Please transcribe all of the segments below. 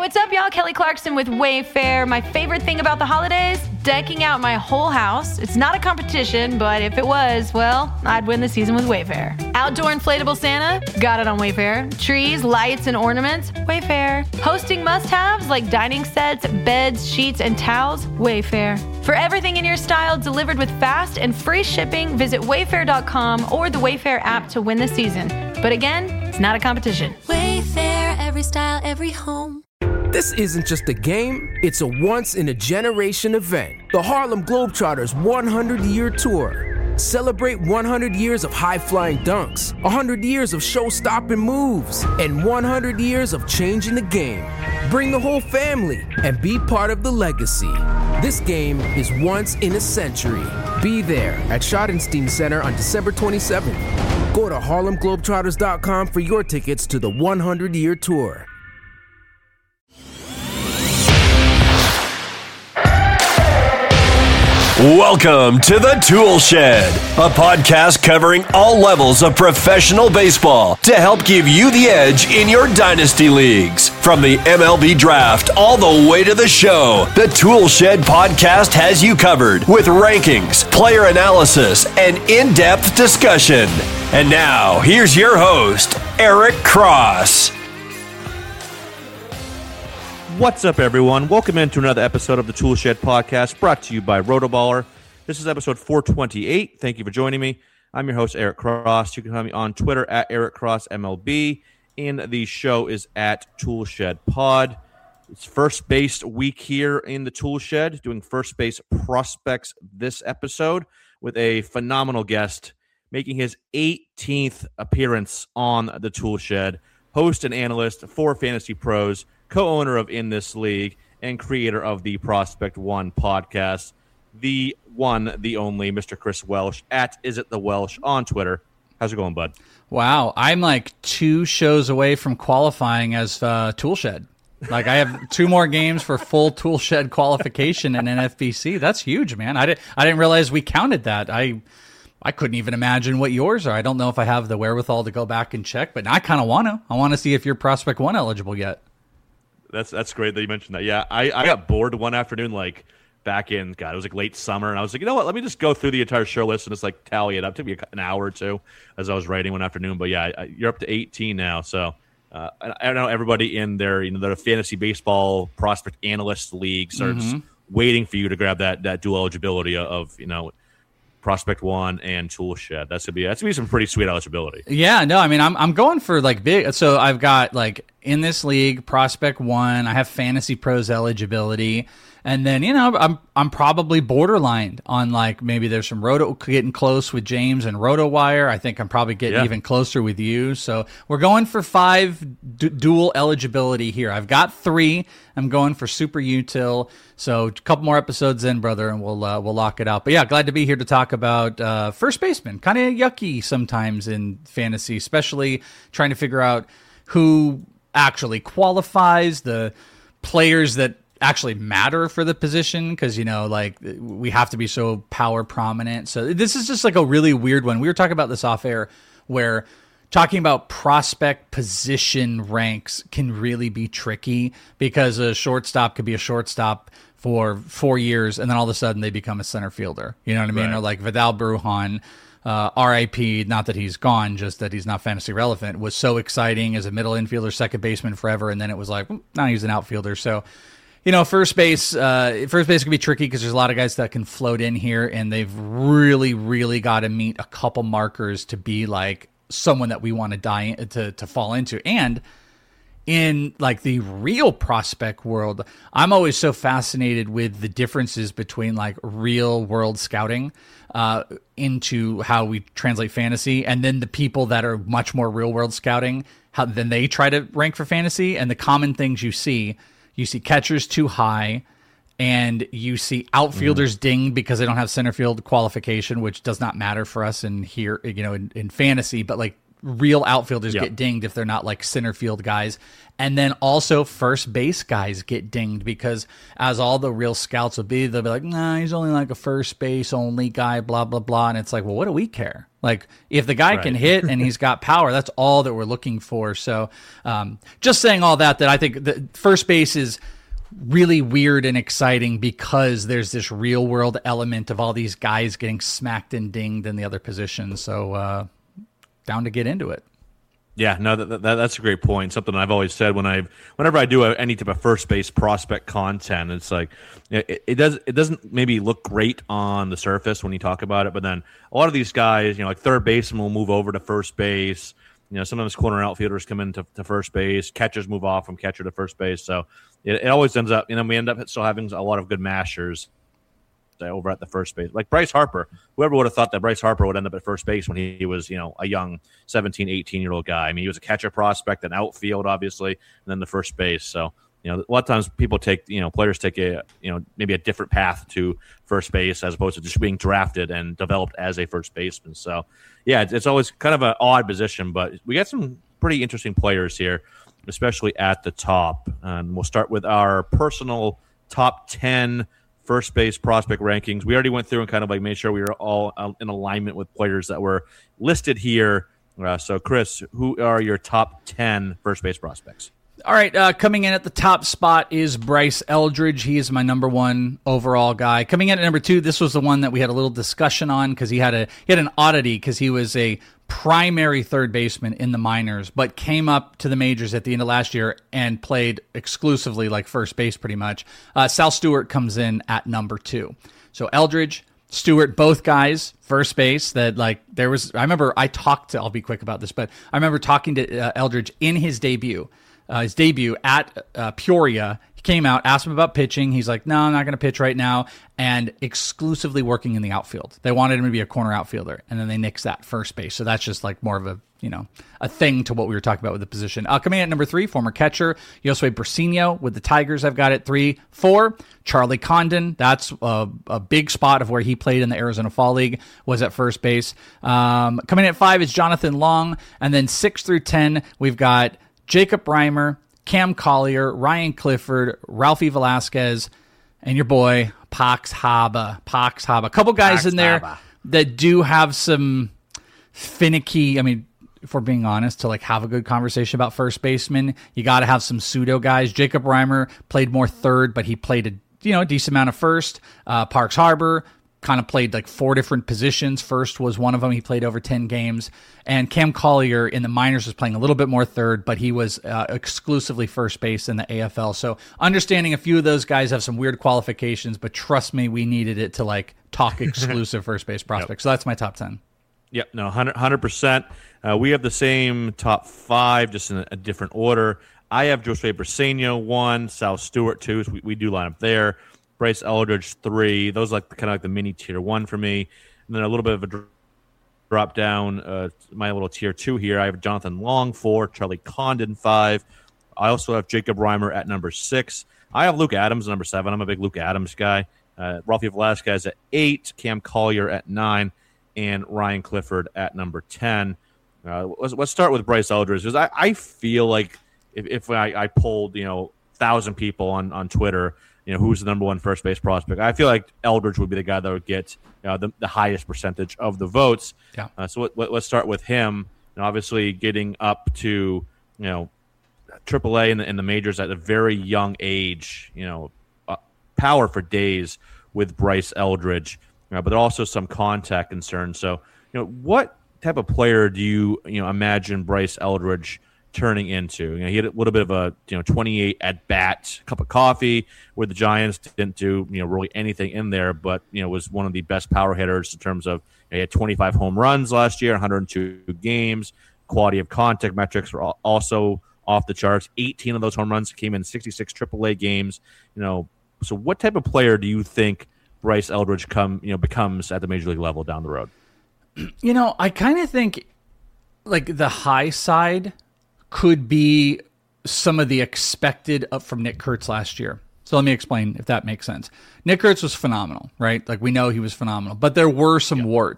What's up, y'all? Kelly Clarkson with Wayfair. My favorite thing about the holidays? Decking out my whole house. It's not a competition, but if it was, well, I'd win the season with Wayfair. Outdoor inflatable Santa? Got it on Wayfair. Trees, lights, and ornaments? Wayfair. Hosting must-haves like dining sets, beds, sheets, and towels? Wayfair. For everything in your style delivered with fast and free shipping, visit Wayfair.com or the Wayfair app to win the season. But again, it's not a competition. Wayfair, every style, every home. This isn't just a game, it's a once-in-a-generation event. The Harlem Globetrotters 100-year tour. Celebrate 100 years of high-flying dunks, 100 years of show-stopping moves, and 100 years of changing the game. Bring the whole family and be part of the legacy. This game is once in a century. Be there at Schottenstein Center on December 27th. Go to HarlemGlobetrotters.com for your tickets to the 100-year tour. Welcome to the Tool Shed, a podcast covering all levels of professional baseball to help give you the edge in your dynasty leagues. From the MLB draft all the way to the show, the Tool Shed podcast has you covered with rankings, player analysis, and in-depth discussion. And now, here's your host, Eric Cross. What's up, everyone? Welcome into another episode of the Tool Shed podcast brought to you by Rotoballer. This is episode 428. Thank you for joining me. I'm your host, Eric Cross. You can find me on Twitter at EricCrossMLB, and the show is at Tool Shed Pod. It's first base week here in the Tool Shed, doing first base prospects this episode with a phenomenal guest making his 18th appearance on the Tool Shed, host and analyst for Fantasy Pros, co-owner of In This League, and creator of the Prospect One podcast, the one, the only, Mr. Chris Welsh, at Is It The Welsh on Twitter. How's it going, bud? Wow, I'm like 2 shows away from qualifying as Toolshed. Like, I have 2 more games for full Toolshed qualification in NFBC. That's huge, man. I didn't realize we counted that. I couldn't even imagine what yours are. I don't know if I have the wherewithal to go back and check, but I kind of want to. I want to see if you're Prospect One eligible yet. That's great that you mentioned that. Yeah, I got bored one afternoon, like back in, it was like late summer, and I was like, you know what, let me just go through the entire show list and just like tally it up. It took me an hour or two as I was writing one afternoon, but yeah, you're up to 18 now. So I know everybody in their, their fantasy baseball prospect analyst leagues are just waiting for you to grab that dual eligibility of Prospect One and Tool Shed. That's gonna be some pretty sweet eligibility. Yeah, no, I mean I'm going for like big. So I've got like In This League, Prospect One. I have Fantasy Pros eligibility, and then I'm probably borderline on like maybe there's some Roto getting close with James and RotoWire. I think I'm probably getting even closer with you. So we're going for 5 dual eligibility here. I've got 3. I'm going for Super Util. So a couple more episodes in, brother, and we'll lock it out. But yeah, glad to be here to talk about first baseman. Kind of yucky sometimes in fantasy, especially trying to figure out who actually qualifies, the players that actually matter for the position, because like we have to be so power prominent. So this is just like a really weird one. We were talking about this off air, where talking about prospect position ranks can really be tricky, because a shortstop could be a shortstop for 4 years and then all of a sudden they become a center fielder. You know what I mean? Right. Or like Vidal Brujan, RIP, not that he's gone, just that he's not fantasy relevant, was so exciting as a middle infielder, second baseman forever, and then it was like, now he's an outfielder. So first base can be tricky because there's a lot of guys that can float in here, and they've really, really got to meet a couple markers to be like someone that we want to fall into. And in like the real prospect world, I'm always so fascinated with the differences between like real world scouting into how we translate fantasy, and then the people that are much more real world scouting, how then they try to rank for fantasy. And the common things you see catchers too high, and you see outfielders dinged because they don't have center field qualification, which does not matter for us in here, in fantasy. But like real outfielders get dinged if they're not like center field guys. And then also first base guys get dinged because as all the real scouts will be, they'll be like, nah, he's only like a first base only guy, blah, blah, blah. And it's like, well, what do we care? Like if the guy can hit and he's got power, that's all that we're looking for. So just saying all that I think the first base is really weird and exciting because there's this real world element of all these guys getting smacked and dinged in the other positions. So down to get into it. Yeah, no, that's a great point. Something I've always said whenever I do any type of first base prospect content, it's like it doesn't maybe look great on the surface when you talk about it, but then a lot of these guys, like third baseman will move over to first base. Sometimes corner outfielders come into first base, catchers move off from catcher to first base. So it always ends up, we end up still having a lot of good mashers over at the first base. Like Bryce Harper, whoever would have thought that Bryce Harper would end up at first base when he was, a young 17, 18-year-old guy. I mean, he was a catcher prospect, an outfield, obviously, and then the first base. So, a lot of times people players take maybe a different path to first base as opposed to just being drafted and developed as a first baseman. So, yeah, it's always kind of an odd position, but we got some pretty interesting players here, especially at the top. And we'll start with our personal top 10 first base prospect rankings. We already went through and kind of made sure we were all in alignment with players that were listed here. So, Chris, who are your top 10 first base prospects? All right, coming in at the top spot is Bryce Eldridge. He is my number one overall guy. Coming in at number 2, this was the one that we had a little discussion on because he had an oddity because he was a primary third baseman in the minors, but came up to the majors at the end of last year and played exclusively like first base pretty much. Sal Stewart comes in at number 2. So Eldridge, Stewart, both guys, first base. I remember I'll be quick about this, but I remember talking to Eldridge in his debut at Peoria. He came out, asked him about pitching. He's like, no, I'm not going to pitch right now, and exclusively working in the outfield. They wanted him to be a corner outfielder, and then they nixed that first base. So that's just like more of a thing to what we were talking about with the position. Coming in at number 3, former catcher, Josue Briceño with the Tigers. I've got it 3. 4, Charlie Condon. That's a big spot of where he played in the Arizona Fall League, was at first base. Coming in at 5 is Jonathan Long, and then 6 through 10, we've got Jacob Reimer, Cam Collier, Ryan Clifford, Ralphie Velasquez, and your boy, Pax Haba. A couple guys in there that do have some finicky, if we're being honest, to have a good conversation about first baseman, you got to have some pseudo guys. Jacob Reimer played more third, but he played a decent amount of first. Parks Harbor kind of played 4 different positions. First was one of them. He played over 10 games. And Cam Collier in the minors was playing a little bit more third, but he was exclusively first base in the AFL. So understanding a few of those guys have some weird qualifications, but trust me, we needed it to talk exclusive first base prospects. Yep. So that's my top 10. Yep, no, 100%. We have the same top 5, just in a different order. I have Josue Briceño 1, Sal Stewart 2, so we do line up there. Bryce Eldridge 3. Those kind of like the mini tier 1 for me. And then a little bit of a drop down. My little tier 2 here. I have Jonathan Long 4, Charlie Condon 5. I also have Jacob Reimer at number 6. I have Luke Adams at number 7. I'm a big Luke Adams guy. Ralphie Velasquez at 8, Cam Collier at 9, and Ryan Clifford at number 10. Let's start with Bryce Eldridge, because I feel like if I polled 1,000 people on Twitter, who's the number 1 first base prospect, I feel like Eldridge would be the guy that would get the highest percentage of the votes. Yeah. So let's start with him. Obviously, getting up to AAA in the majors at a very young age. Power for days with Bryce Eldridge, but also some contact concerns. So, what type of player do you imagine Bryce Eldridge turning into? He had a little bit of a 28 at bat cup of coffee where the Giants didn't do really anything in there, but was one of the best power hitters in terms of he had 25 home runs last year, 102 games. Quality of contact metrics were also off the charts. 18 of those home runs came in 66 AAA games. So what type of player do you think Bryce Eldridge becomes at the major league level down the road? I kind of think the high side could be some of the expected up from Nick Kurtz last year. So let me explain if that makes sense. Nick Kurtz was phenomenal, right? We know he was phenomenal, but there were some warts.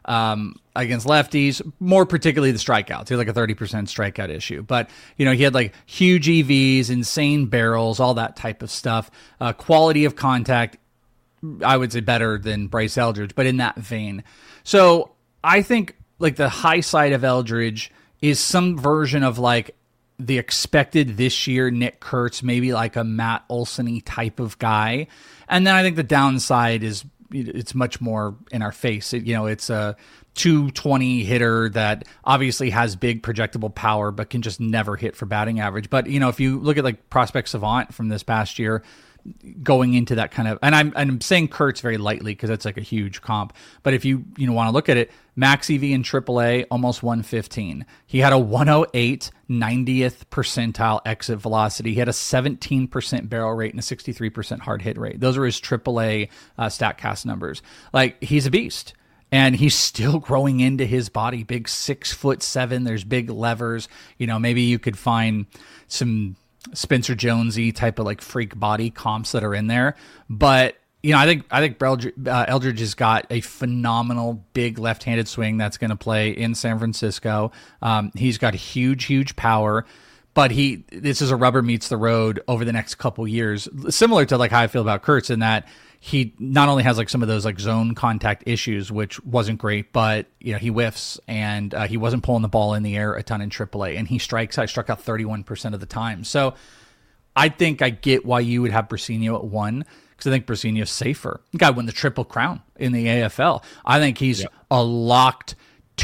against lefties, more particularly the strikeouts. He had like a 30% strikeout issue. But, he had like huge EVs, insane barrels, all that type of stuff. Quality of contact, I would say better than Bryce Eldridge, but in that vein. So I think like the high side of Eldridge is some version of like the expected this year Nick Kurtz, maybe like a Matt Olson-y type of guy. And then I think the downside is it's much more in our face. It's a 220 hitter that obviously has big projectable power, but can just never hit for batting average. But, if you look at like Prospect Savant from this past year, going into that kind of, and I'm saying Kurtz very lightly because it's like a huge comp. But if you want to look at it, max EV in AAA, almost 115. He had a 108 90th percentile exit velocity. He had a 17% barrel rate and a 63% hard hit rate. Those are his AAA StatCast numbers. Like, he's a beast. And he's still growing into his body. Big 6'7". There's big levers. Maybe you could find some Spencer Jonesy type of like freak body comps that are in there. But I think Eldridge has got a phenomenal big left-handed swing that's going to play in San Francisco. He's got huge power, but this is a rubber meets the road over the next couple years, similar to like how I feel about Kurtz, in that he not only has like some of those like zone contact issues, which wasn't great, but he whiffs and he wasn't pulling the ball in the air a ton in AAA, and he struck out 31% of the time. So I think I get why you would have Brasinho at 1, because I think Brasinho's safer. The guy won the Triple Crown in the AFL. I think he's a locked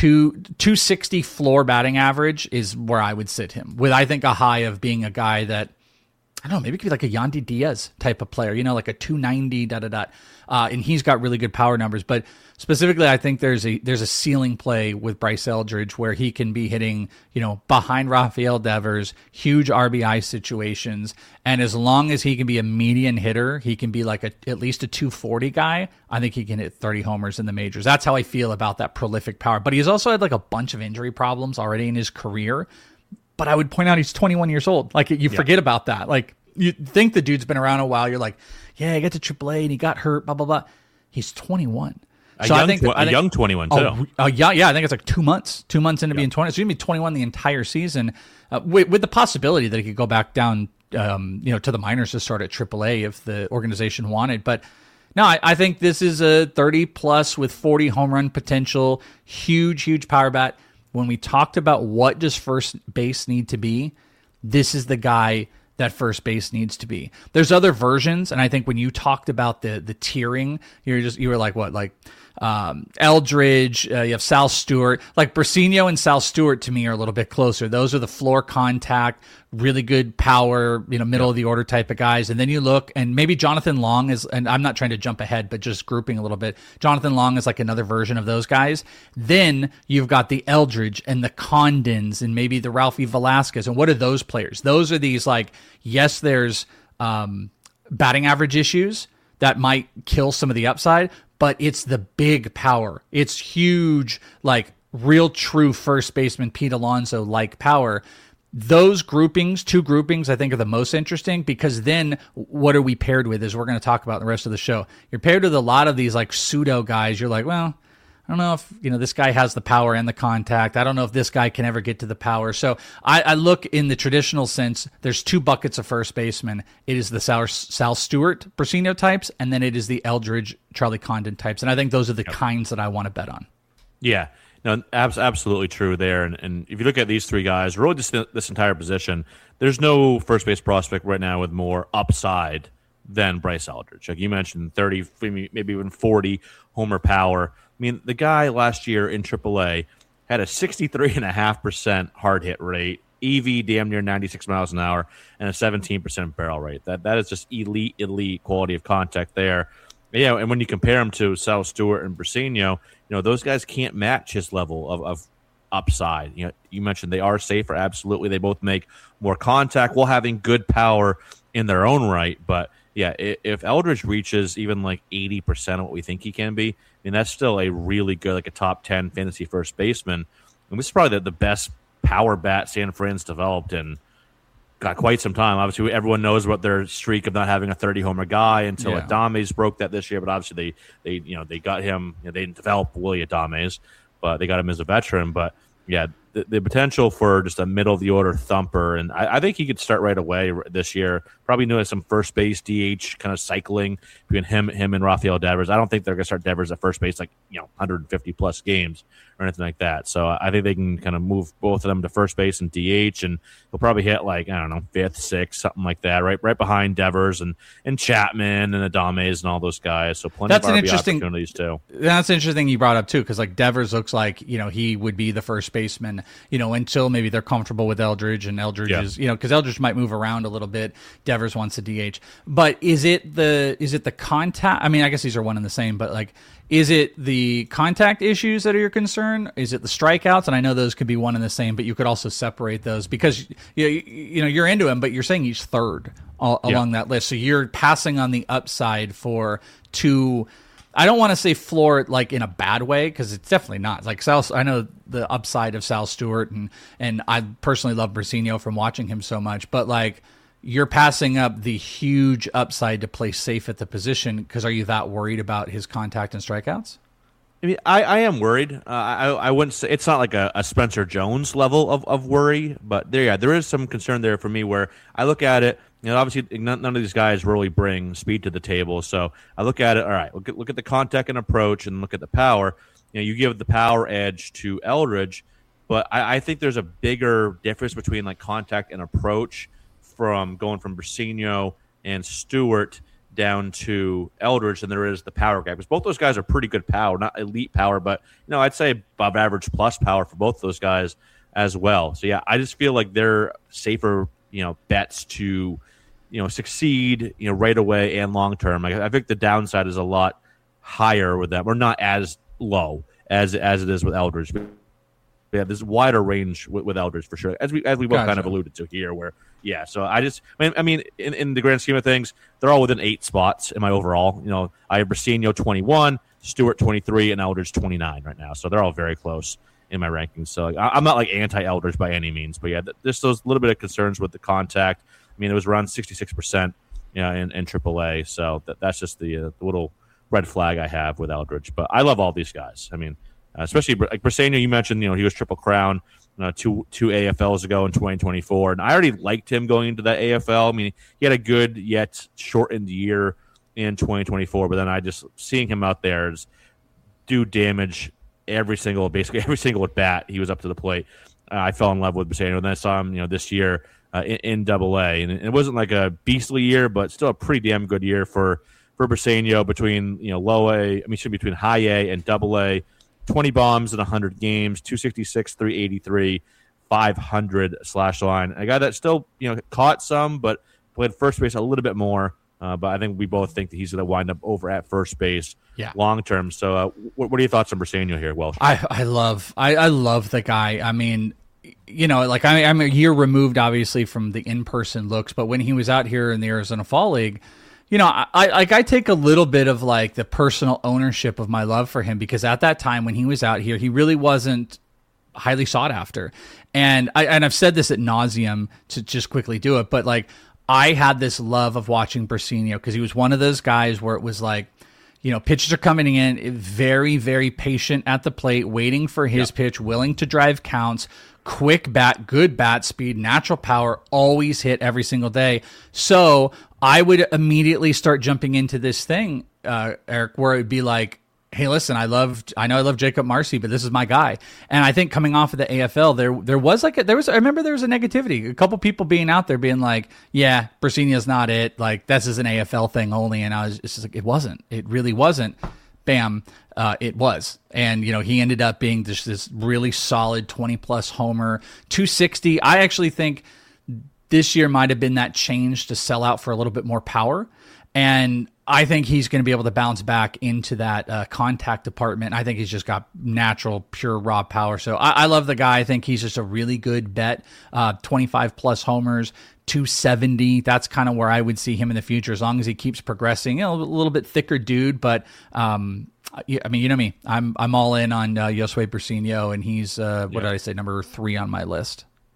260 floor batting average is where I would sit him, with I think a high of being a guy that, I don't know, maybe it could be like a Yandy Diaz type of player, like a 290, and he's got really good power numbers. But specifically, I think there's a ceiling play with Bryce Eldridge where he can be hitting, behind Rafael Devers, huge RBI situations. And as long as he can be a median hitter, he can be like at least a 240 guy. I think he can hit 30 homers in the majors. That's how I feel about that prolific power. But he's also had like a bunch of injury problems already in his career. But I would point out he's 21 years old. Like, you forget about that. Like, you think the dude's been around a while. You're like, yeah, he got to AAA and he got hurt, blah, blah, blah. He's 21. I think young 21 too. Yeah, I think it's like 2 months. 2 months into being 20. So he's going to be 21 the entire season, with the possibility that he could go back down, to the minors to start at AAA if the organization wanted. But no, I think this is a 30+ with 40 home run potential, huge power bat. When we talked about what does first base need to be, this is the guy that first base needs to be. There's other versions, and I think when you talked about the tiering, you were like, what, like Eldridge, you have Sal Stewart. Like Brasinho and Sal Stewart to me are a little bit closer. Those are the floor contact, really good power, middle of the order type of guys. And then you look, and maybe Jonathan Long is, and I'm not trying to jump ahead, but just grouping a little bit. Jonathan Long is like another version of those guys. Then you've got the Eldridge and the Condons and maybe the Ralphie Velasquez. And what are those players? Those are these like, yes, there's batting average issues that might kill some of the upside, but it's the big power. It's huge, like real true first baseman Pete Alonso like power. Those groupings, 2 groupings, I think are the most interesting, because then what are we paired with, as we're going to talk about in the rest of the show. You're paired with a lot of these like pseudo guys. You're like, well, I don't know if, this guy has the power and the contact. I don't know if this guy can ever get to the power. So I look in the traditional sense, there's 2 buckets of first baseman. It is the Sal Stewart, Brasinho types, and then it is the Eldridge, Charlie Condon types. And I think those are the kinds that I want to bet on. Yeah. No, absolutely true there. And if you look at these 3 guys, really this entire position, there's no first base prospect right now with more upside than Bryce Eldridge. Like you mentioned, 30, maybe even 40 homer power. I mean, the guy last year in AAA had a 63.5% hard hit rate, EV damn near 96 miles an hour, and a 17% barrel rate. That is just elite quality of contact there. Yeah, and when you compare him to Sal Stewart and Brasinho, those guys can't match his level of upside. You mentioned they are safer. Absolutely. They both make more contact while having good power in their own right. But yeah, if Eldridge reaches even like 80% of what we think he can be, I mean, that's still a really good, like a top 10 fantasy first baseman. And this is probably the best power bat San Fran's developed in got quite some time. Obviously, everyone knows about their streak of not having a 30-homer guy until Adames broke that this year. But obviously, they got him. They didn't develop Willie Adames, but they got him as a veteran. But yeah, the potential for just a middle of the order thumper, and I think he could start right away this year. Probably doing some first base DH kind of cycling between him and Rafael Devers. I don't think they're going to start Devers at first base 150 plus games or anything like that. So I think they can kind of move both of them to first base and DH, and he'll probably hit fifth, sixth, something like that, right behind Devers and Chapman and Adames and all those guys. So plenty of RBI opportunities too. That's interesting you brought up too, because Devers looks like he would be the first baseman until maybe they're comfortable with Eldridge, and Eldridge is because Eldridge might move around a little bit. Devers wants a DH, but is it the contact? I mean, I guess these are one and the same, but is it the contact issues that are your concern? Is it the strikeouts? And I know those could be one and the same, but you could also separate those because you're into him, but you're saying he's third along that list, so you're passing on the upside for two. I don't want to say floor in a bad way, because it's definitely not. Sal, I know the upside of Sal Stewart, and I personally love Brasinio from watching him so much, but you're passing up the huge upside to play safe at the position, because are you that worried about his contact and strikeouts? I mean, I am worried. I wouldn't say it's not like a Spencer Jones level of worry, but there is some concern there for me where I look at it. Obviously, none of these guys really bring speed to the table. So I look at it. All right, look at the contact and approach, and look at the power. You give the power edge to Eldridge, but I think there's a bigger difference between contact and approach from going from Brasinio and Stewart down to Eldridge than there is the power gap. Because both those guys are pretty good power, not elite power, but I'd say above average plus power for both those guys as well. So yeah, I just feel like they're safer, bets to, succeed, right away and long term. I think the downside is a lot higher with them, or not as low as it is with Eldridge. But yeah, there's wider range with Eldridge for sure, as we both kind of alluded to here. Where so I mean, in the grand scheme of things, they're all within 8 spots in my overall. I have Brasinio 21, Stewart 23, and Eldridge 29 right now. So they're all very close in my rankings. So I'm not anti-Eldridge by any means, but yeah, just those little bit of concerns with the contact. I mean, it was around 66%, in AAA. So that's just the little red flag I have with Eldridge. But I love all these guys. I mean, especially Brasinio, you mentioned, he was Triple Crown two AFLs ago in 2024, and I already liked him going into that AFL. I mean, he had a good yet shortened year in 2024, but then I just seeing him out there do damage basically every single at bat he was up to the plate. I fell in love with Brasinio, and then I saw him this year in AA, and it wasn't like a beastly year, but still a pretty damn good year for Brasinio between between high A and AA. 20 bombs in 100 games, 266, 383, 500 slash line. A guy that still, caught some, but played first base a little bit more. But I think we both think that he's going to wind up over at first base long term. So what are your thoughts on Brasinio here, Welsh? I love the guy. I mean, I'm a year removed, obviously, from the in-person looks, but when he was out here in the Arizona Fall League, I take a little bit of the personal ownership of my love for him, because at that time when he was out here, he really wasn't highly sought after. And I've said this ad nauseum to just quickly do it, but I had this love of watching Brasinio because he was one of those guys where it was pitches are coming in, very, very patient at the plate, waiting for his pitch, willing to drive counts, quick bat, good bat speed, natural power, always hit every single day. So I would immediately start jumping into this thing, Eric, where it'd be hey, listen, I know I love Jacob Marcy, but this is my guy. And I think coming off of the AFL, there was I remember there was a negativity, a couple people being out there being yeah, Brasinio's not it. This is an AFL thing only. And I was just it wasn't, it really wasn't. Bam. It was. And, he ended up being this really solid 20 plus homer, 260. I actually think this year might have been that change to sell out for a little bit more power. And I think he's going to be able to bounce back into that contact department. I think he's just got natural, pure, raw power. So I love the guy. I think he's just a really good bet. 25 plus homers, 270. That's kind of where I would see him in the future, as long as he keeps progressing. A little bit thicker dude, but I mean, you know me. I'm all in on Josue Brasinio, and he's what did I say, number 3 on my list.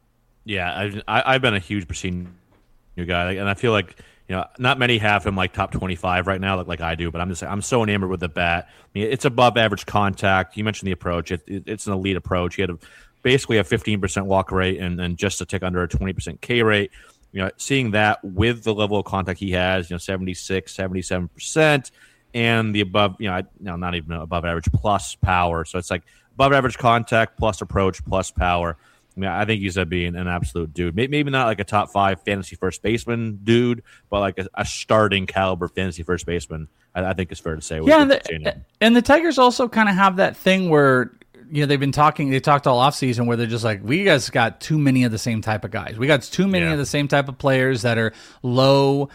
Yeah, I've been a huge Brasinio guy, and I feel like not many have him like top 25 right now, like I do. But I'm so enamored with the bat. I mean, it's above average contact. You mentioned the approach; it's an elite approach. He had basically a 15% walk rate and just a tick under a 20% K rate. Seeing that with the level of contact he has, 76, 77%, and the above, not even above average plus power. So it's like above average contact plus approach plus power. I mean, I think he's being an absolute dude. Maybe not like a top 5 fantasy first baseman dude, but like a starting caliber fantasy first baseman. I think it's fair to say. And the Tigers also kind of have that thing where they talked all offseason where they're just like, we guys got too many of the same type of guys. We got too many of the same type of players that are low.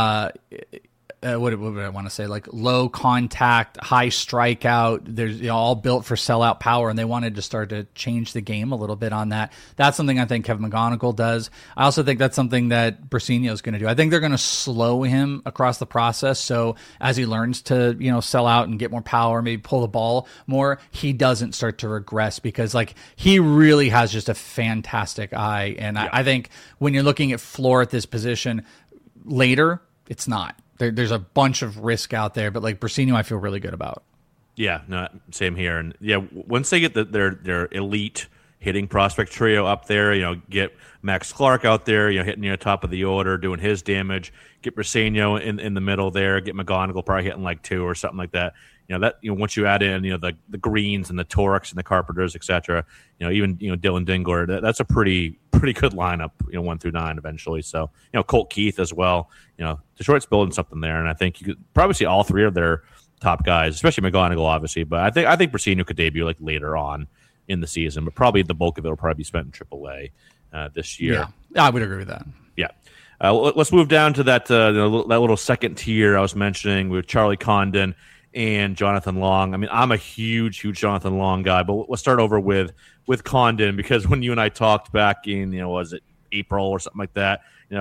What would I want to say? Like low contact, high strikeout. There's all built for sellout power, and they wanted to start to change the game a little bit on that. That's something I think Kevin McGonigal does. I also think that's something that Brasinio is going to do. I think they're going to slow him across the process. So as he learns to sell out and get more power, maybe pull the ball more, he doesn't start to regress because like he really has just a fantastic eye. And I think when you're looking at floor at this position later, it's not. There's a bunch of risk out there, but like Brasinio, I feel really good about. Yeah, no, same here. And once they get their elite hitting prospect trio up there, get Max Clark out there, hitting near the top of the order, doing his damage. Get Brasinio in the middle there. Get McGonigal probably hitting like 2 or something like that. Once you add in the Greens and the Torks and the Carpenters, etc. Even Dylan Dingler, that's a pretty good lineup. 1 through 9 eventually. So Colt Keith as well. Detroit's building something there, and I think you could probably see all 3 of their top guys, especially McGonigal, obviously. But I think Brasinio could debut like later on in the season, but probably the bulk of it will probably be spent in AAA this year. Yeah, I would agree with that. Yeah. Let's move down to that little second tier I was mentioning with Charlie Condon and Jonathan Long. I mean, I'm a huge Jonathan Long guy, but let's start over with Condon, because when you and I talked back in, was it April or something like that,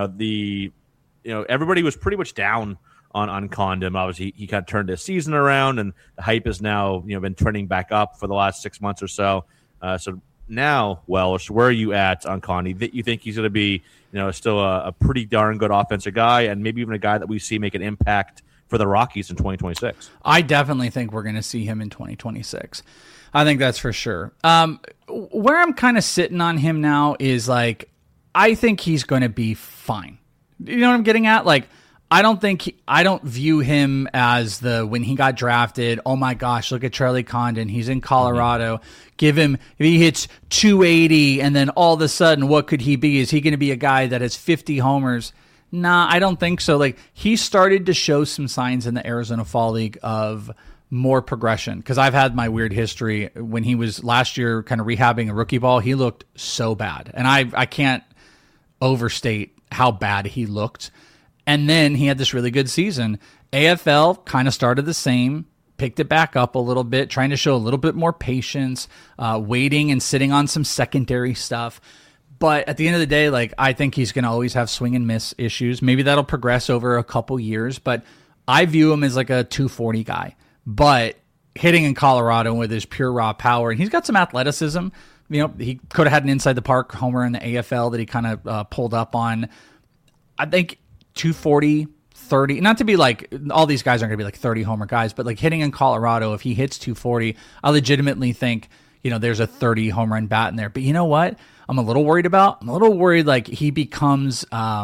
everybody was pretty much down on Condon. Obviously, he kind of turned his season around, and the hype has now been trending back up for the last 6 months or so. So now, Welsh, where are you at on Condon? You think he's going to be still a pretty darn good offensive guy, and maybe even a guy that we see make an impact for the Rockies in 2026? I definitely think we're going to see him in 2026. I think that's for sure. Where I'm kind of sitting on him now is like, I think he's going to be fine. You know what I'm getting at? Like, I don't view him as when he got drafted, oh my gosh, look at Charlie Condon. He's in Colorado. Give him, if he hits 280 and then all of a sudden, what could he be? Is he going to be a guy that has 50 homers? Nah, I don't think so. Like, he started to show some signs in the Arizona Fall League of more progression, because I've had my weird history. When he was last year kind of rehabbing a rookie ball, he looked so bad. And I can't overstate how bad he looked. And then he had this really good season. AFL kind of started the same, picked it back up a little bit, trying to show a little bit more patience, waiting and sitting on some secondary stuff. But at the end of the day, like, I think he's going to always have swing and miss issues. Maybe that'll progress over a couple years, but I view him as like a 240 guy. But hitting in Colorado with his pure raw power, and he's got some athleticism. He could have had an inside the park homer in the AFL that he kind of pulled up on. I think 240, 30, not to be like, all these guys aren't going to be like 30 homer guys, but like hitting in Colorado, if he hits 240, I legitimately think, there's a 30 home run bat in there. But you know what I'm a little worried about? I'm a little worried like he becomes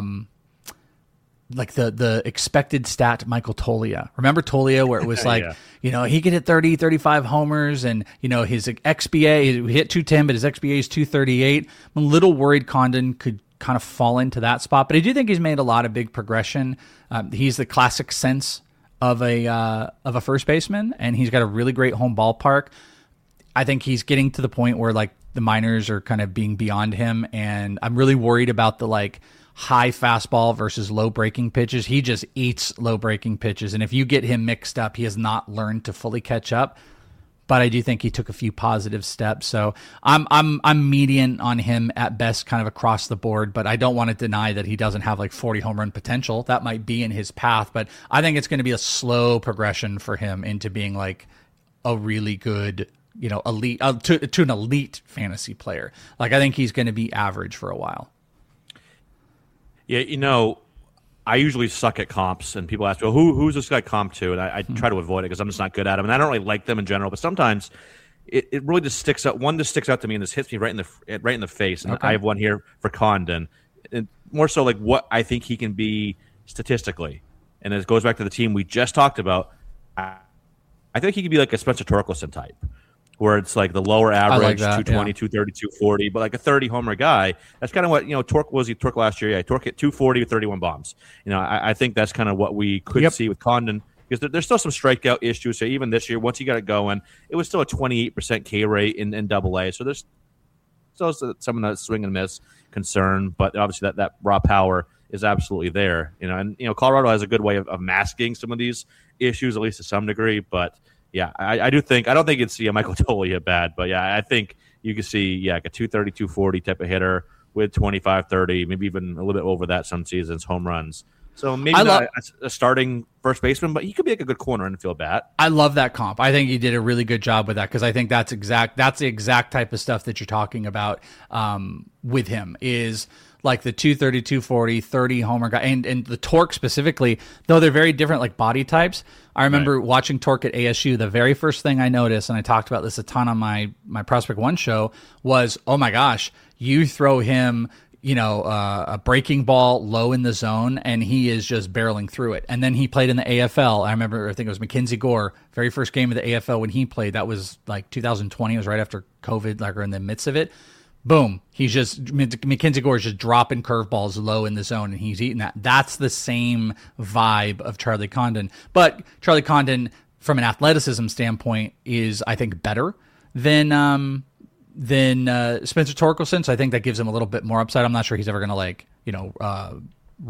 like the expected stat Michael Toglia. Remember Toglia, where it was like, he could hit 30, 35 homers, and, his XBA, he hit 210, but his XBA is 238. I'm a little worried Condon could kind of fall into that spot, but I do think he's made a lot of big progression. He's the classic sense of a first baseman, and he's got a really great home ballpark. I think he's getting to the point where like the minors are kind of being beyond him, and I'm really worried about the like high fastball versus low breaking pitches. He just eats low breaking pitches, and if you get him mixed up, he has not learned to fully catch up. But I do think he took a few positive steps. So I'm median on him at best, kind of across the board, but I don't want to deny that he doesn't have like 40 home run potential. That might be in his path, but I think it's going to be a slow progression for him into being like a really good elite to an elite fantasy player. Like I think he's going to be average for a while. Yeah, I usually suck at comps, and people ask me, well, who's this guy comp to? And I try to avoid it because I'm just not good at them, and I don't really like them in general. But sometimes it really just sticks out. One just sticks out to me, and this hits me right in the face. And I have one here for Condon, and more so like what I think he can be statistically. And it goes back to the team we just talked about. I think he could be like a Spencer Torkelson type, where it's like the lower average, 220, 230, 240, but like a 30 homer guy. That's kind of what, Torque last year. Yeah, Torque hit 240 with 31 bombs. I think that's kind of what we could see with Condon, because there's still some strikeout issues. So even this year, once he got it going, it was still a 28% K rate in AA. So there's still some of that swing and miss concern, but obviously that raw power is absolutely there. And Colorado has a good way of masking some of these issues, at least to some degree, but yeah, I don't think you'd see a Michael Tolley hit bad, but yeah, I think you could see like a 230, 240 type of hitter with 25, 30, maybe even a little bit over that some seasons, home runs. So maybe not a starting first baseman, but he could be like a good corner infield bat. I love that comp. I think he did a really good job with that, because I think that's the exact type of stuff that you're talking about with him, is like the 230, 240, 30 homer guy, and the Torque specifically, though they're very different like body types. I remember watching Torque at ASU. The very first thing I noticed, and I talked about this a ton on my Prospect One show, was, oh my gosh, you throw him a breaking ball low in the zone, and he is just barreling through it. And then he played in the AFL. I think it was Mackenzie Gore, very first game of the AFL when he played. That was like 2020. It was right after COVID, like we're in the midst of it. Boom. Mackenzie Gore is just dropping curveballs low in the zone, and he's eating that. That's the same vibe of Charlie Condon. But Charlie Condon, from an athleticism standpoint, is, I think, better than Spencer Torkelson. So I think that gives him a little bit more upside. I'm not sure he's ever going to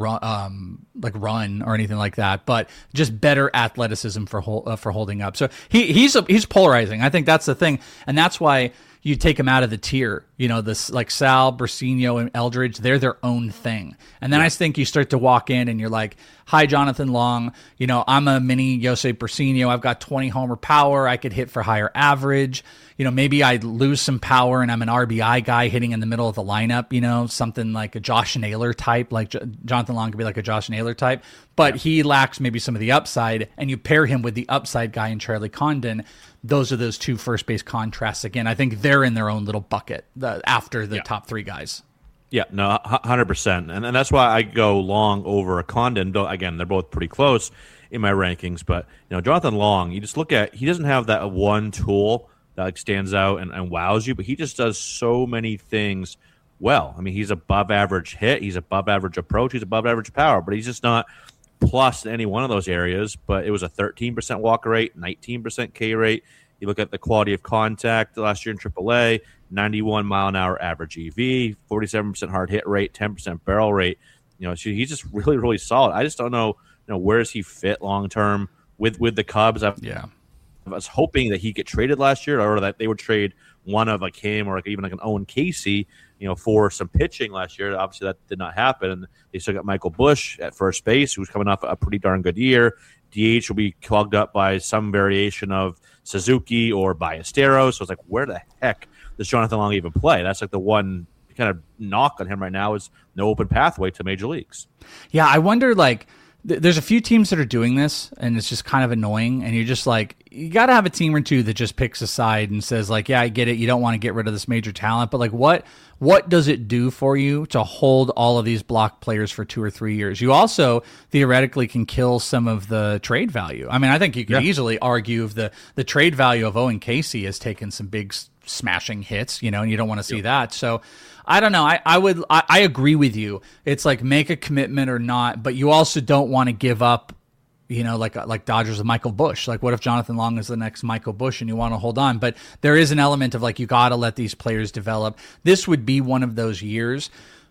run or anything like that, but just better athleticism for holding up. So he's polarizing. I think that's the thing, and that's why you take them out of the tier. This like Sal, Brasinho, and Eldridge, they're their own thing. And then I think you start to walk in and you're like, hi, Jonathan Long. I'm a mini Yosei Brasinho. I've got 20 homer power. I could hit for higher average. Maybe I lose some power and I'm an RBI guy hitting in the middle of the lineup, something like a Josh Naylor type, like Jonathan Long could be like a Josh Naylor type, but he lacks maybe some of the upside, and you pair him with the upside guy in Charlie Condon. Those are those two first base contrasts. Again, I think they're in their own little bucket after the top three guys. Yeah, no, 100%. And that's why I go Long over a Condon. Again, they're both pretty close in my rankings, but Jonathan Long, you just look at, he doesn't have that one tool that like stands out and wows you, but he just does so many things well. I mean, he's above average hit, he's above average approach, he's above average power, but he's just not plus in any one of those areas. But it was a 13% walk rate, 19% K rate. You look at the quality of contact last year in AAA, 91 mile an hour average EV, 47% hard hit rate, 10% barrel rate. He's just really, really solid. I just don't know, where does he fit long term with the Cubs? I was hoping that he'd get traded last year, or that they would trade one of like him or like even like an Owen Casey, for some pitching last year. Obviously, that did not happen. And they still got Michael Busch at first base, who's coming off a pretty darn good year. DH will be clogged up by some variation of Suzuki or Ballesteros. So it's like, where the heck does Jonathan Long even play? That's like the one kind of knock on him right now, is no open pathway to major leagues. Yeah, I wonder, like, there's a few teams that are doing this, and it's just kind of annoying. And you're just like, you got to have a team or two that just picks a side and says, like, yeah, I get it. You don't want to get rid of this major talent, but like, what does it do for you to hold all of these block players for 2 or 3 years? You also theoretically can kill some of the trade value. I mean, I think you could easily argue if the trade value of Owen Casey has taken some big smashing hits, and you don't want to see that. So I don't know. I agree with you. It's like, make a commitment or not, but you also don't want to give up, like Dodgers with Michael Busch. Like, what if Jonathan Long is the next Michael Busch and you want to hold on? But there is an element of like, you got to let these players develop. This would be one of those years.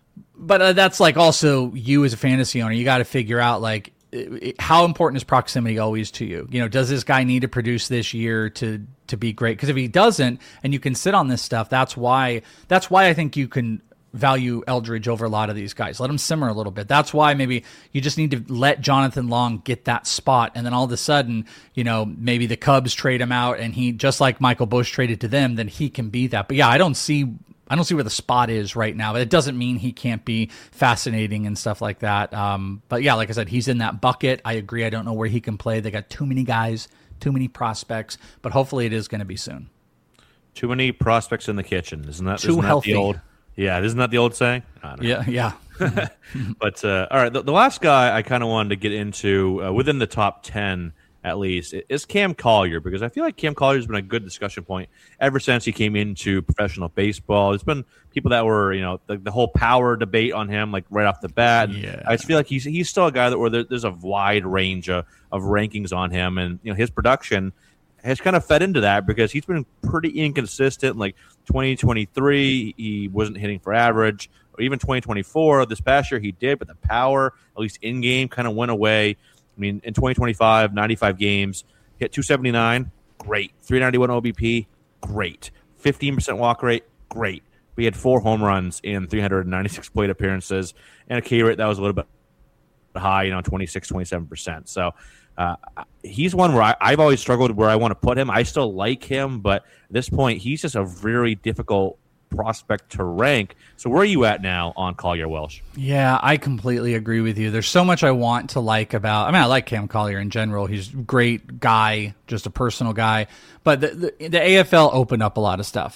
But that's like also you as a fantasy owner, you got to figure out like, how important is proximity always to you? Does this guy need to produce this year to be great? Because if he doesn't, and you can sit on this stuff, that's why I think you can value Eldridge over a lot of these guys. Let him simmer a little bit. That's why maybe you just need to let Jonathan Long get that spot, and then all of a sudden, maybe the Cubs trade him out, and he, just like Michael Busch traded to them, then he can be that. But yeah, I don't see where the spot is right now, but it doesn't mean he can't be fascinating and stuff like that. But yeah, like I said, he's in that bucket. I agree. I don't know where he can play. They got too many guys, too many prospects, but hopefully it is going to be soon. Too many prospects in the kitchen. Isn't that healthy. The old? Yeah, isn't that the old saying? I don't know. Yeah. But all right, the last guy I kind of wanted to get into within the top 10 at least is Cam Collier, because I feel like Cam Collier has been a good discussion point ever since he came into professional baseball. There's been people that were, the whole power debate on him, like right off the bat. Yeah. I just feel like he's still a guy that there's a wide range of rankings on him, and his production has kind of fed into that because he's been pretty inconsistent. Like 2023, he wasn't hitting for average, or even 2024. This past year he did, but the power, at least in game, kind of went away. I mean, in 2025, 95 games, hit 279, great. 391 OBP, great. 15% walk rate, great. We had 4 home runs in 396 plate appearances, and a K rate that was a little bit high, 26, 27%. So he's one where I've always struggled where I want to put him. I still like him, but at this point, he's just a very difficult prospect to rank. So where are you at now on Collier Welsh? Yeah, I completely agree with you. There's so much I want to like about, I like Cam Collier in general. He's a great guy, just a personal guy. But the AFL opened up a lot of stuff.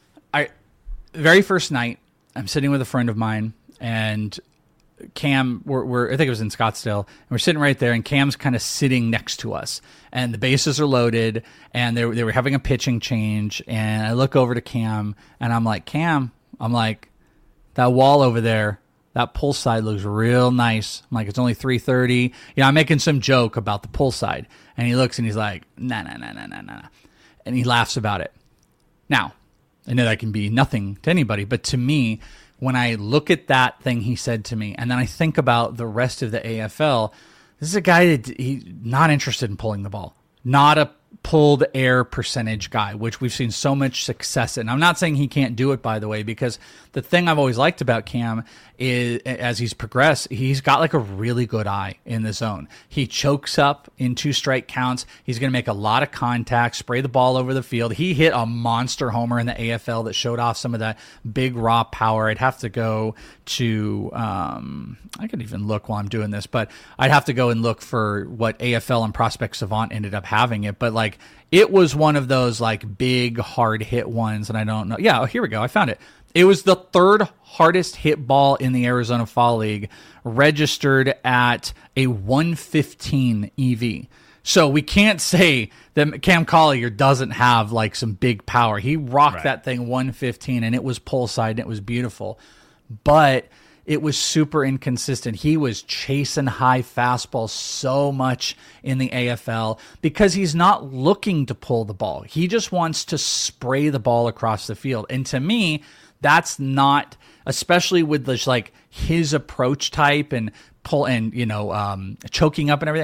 Very first night, I'm sitting with a friend of mine, and Cam, I think it was in Scottsdale, and we're sitting right there, and Cam's kind of sitting next to us, and the bases are loaded, and they were having a pitching change, and I look over to Cam, and I'm like, Cam, that wall over there, that pull side looks real nice. I'm like, it's only 330. I'm making some joke about the pull side, and he looks and he's like, nah, and he laughs about it. Now, I know that can be nothing to anybody, but to me, when I look at that thing he said to me, and then I think about the rest of the AFL, this is a guy that he's not interested in pulling the ball, not a pulled air percentage guy, which we've seen so much success in. I'm not saying he can't do it, by the way, because the thing I've always liked about Cam is, as he's progressed, he's got like a really good eye in the zone. He chokes up in 2 strike counts. He's going to make a lot of contact, spray the ball over the field. He hit a monster homer in the AFL that showed off some of that big raw power. I'd have to go to, I could even look while I'm doing this, but I'd have to go and look for what AFL and Prospect Savant ended up having it. But like, it was one of those like big hard hit ones, and I don't know. Yeah, here we go. I found it. It was the 3rd hardest hit ball in the Arizona Fall League, registered at a 115 EV. So we can't say that Cam Collier doesn't have like some big power. He rocked that thing 115, and it was pull side, and it was beautiful. But it was super inconsistent. He was chasing high fastballs so much in the AFL because he's not looking to pull the ball. He just wants to spray the ball across the field. And to me, that's not, especially with this, like his approach type and pull and, choking up and everything.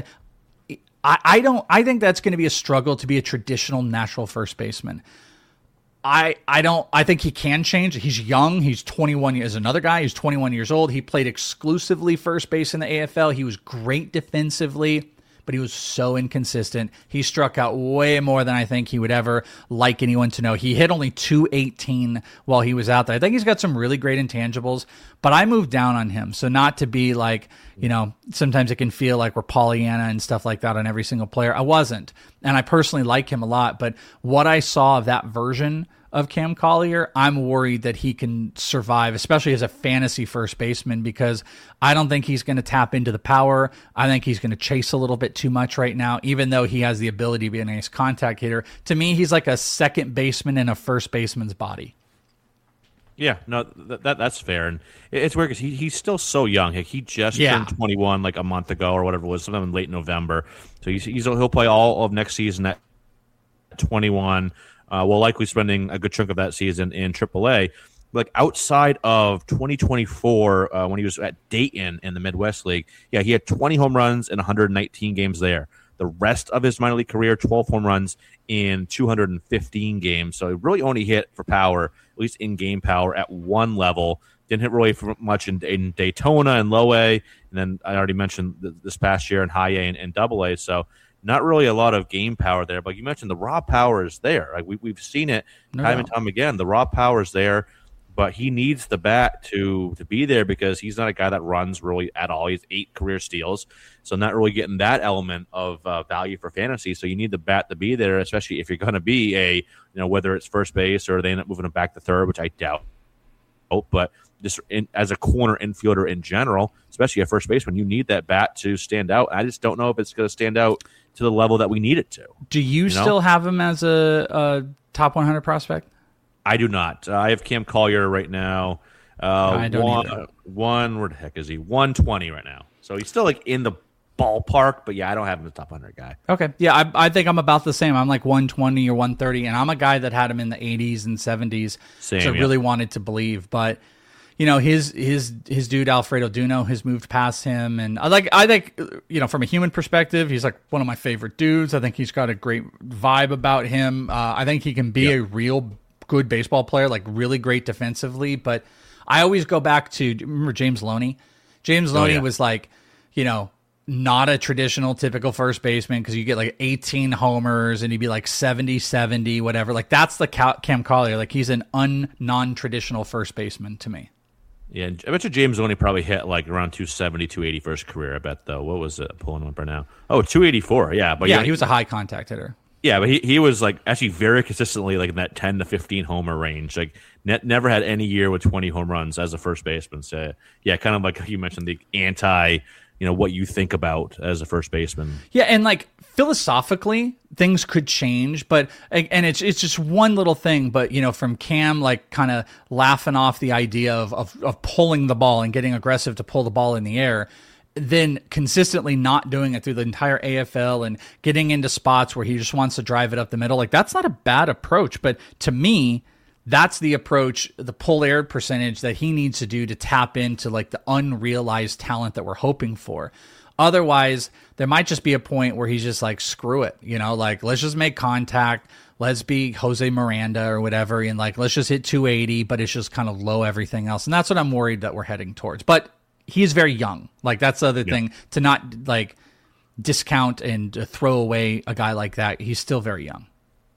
I think that's going to be a struggle to be a traditional natural first baseman. I think he can change. He's young. He's 21 years. Another guy, he's 21 years old. He played exclusively first base in the AFL. He was great defensively, but he was so inconsistent. He struck out way more than I think he would ever like anyone to know. He hit only 218 while he was out there. I think he's got some really great intangibles, but I moved down on him. So not to be like, sometimes it can feel like we're Pollyanna and stuff like that on every single player. I wasn't. And I personally like him a lot, but what I saw of that version of Cam Collier, I'm worried that he can survive, especially as a fantasy first baseman, because I don't think he's going to tap into the power. I think he's going to chase a little bit too much right now, even though he has the ability to be a nice contact hitter. To me, he's like a second baseman in a first baseman's body. Yeah, no, that's fair, and it's weird because he's still so young. He just turned 21 like a month ago or whatever it was, sometime in late November. So he'll play all of next season at 21. We'll likely spending a good chunk of that season in AAA. Like outside of 2024, when he was at Dayton in the Midwest League, he had 20 home runs in 119 games there. The rest of his minor league career, 12 home runs in 215 games. So he really only hit for power, at least in-game power, at one level. Didn't hit really for much in Daytona and Low A, and then I already mentioned this past year in High A and Double A. So not really a lot of game power there. But you mentioned the raw power is there. Like we've seen it time and time again. The raw power is there, but he needs the bat to be there because he's not a guy that runs really at all. He has 8 career steals, so not really getting that element of value for fantasy. So you need the bat to be there, especially if you're going to be whether it's first base or they end up moving him back to third, which I doubt. But just as a corner infielder in general, especially at first baseman, you need that bat to stand out. I just don't know if it's going to stand out to the level that we need it to. Do you still have him as a top 100 prospect? I do not. I have Cam Collier right now. I don't either. Where the heck is he? 120 right now. So he's still like in the ballpark, but yeah, I don't have him as a top 100 guy. Okay. Yeah, I think I'm about the same. I'm like 120 or 130, and I'm a guy that had him in the 80s and 70s. Same, so I really wanted to believe. But, his dude, Alfredo Duno, has moved past him. And I think, from a human perspective, he's like one of my favorite dudes. I think he's got a great vibe about him. I think he can be a real good baseball player, like really great defensively. But I always go back to, remember James Loney? James Loney was like, not a traditional typical first baseman because you get like 18 homers and he'd be like 70, whatever. Like that's the Cam Collier. Like he's an non-traditional first baseman to me. Yeah, I bet you James Loney probably hit like around 270, 280 for his career. I bet though. What was it? I'm pulling up right now. Oh, 284. Yeah, but he was a high contact hitter. Yeah, but he was like actually very consistently like in that 10 to 15 homer range. Like never had any year with 20 home runs as a first baseman. So yeah, kind of like you mentioned the anti. What you think about as a first baseman. Yeah, and like philosophically, things could change, but it's just one little thing. But from Cam, like kind of laughing off the idea of pulling the ball and getting aggressive to pull the ball in the air, then consistently not doing it through the entire AFL and getting into spots where he just wants to drive it up the middle. Like that's not a bad approach, but to me, that's the approach, the pull air percentage that he needs to do to tap into like the unrealized talent that we're hoping for. Otherwise, there might just be a point where he's just like, screw it, like let's just make contact. Let's be Jose Miranda or whatever. And like, let's just hit 280, but it's just kind of low everything else. And that's what I'm worried that we're heading towards. But he's very young. Like that's the other thing, to not like discount and throw away a guy like that. He's still very young.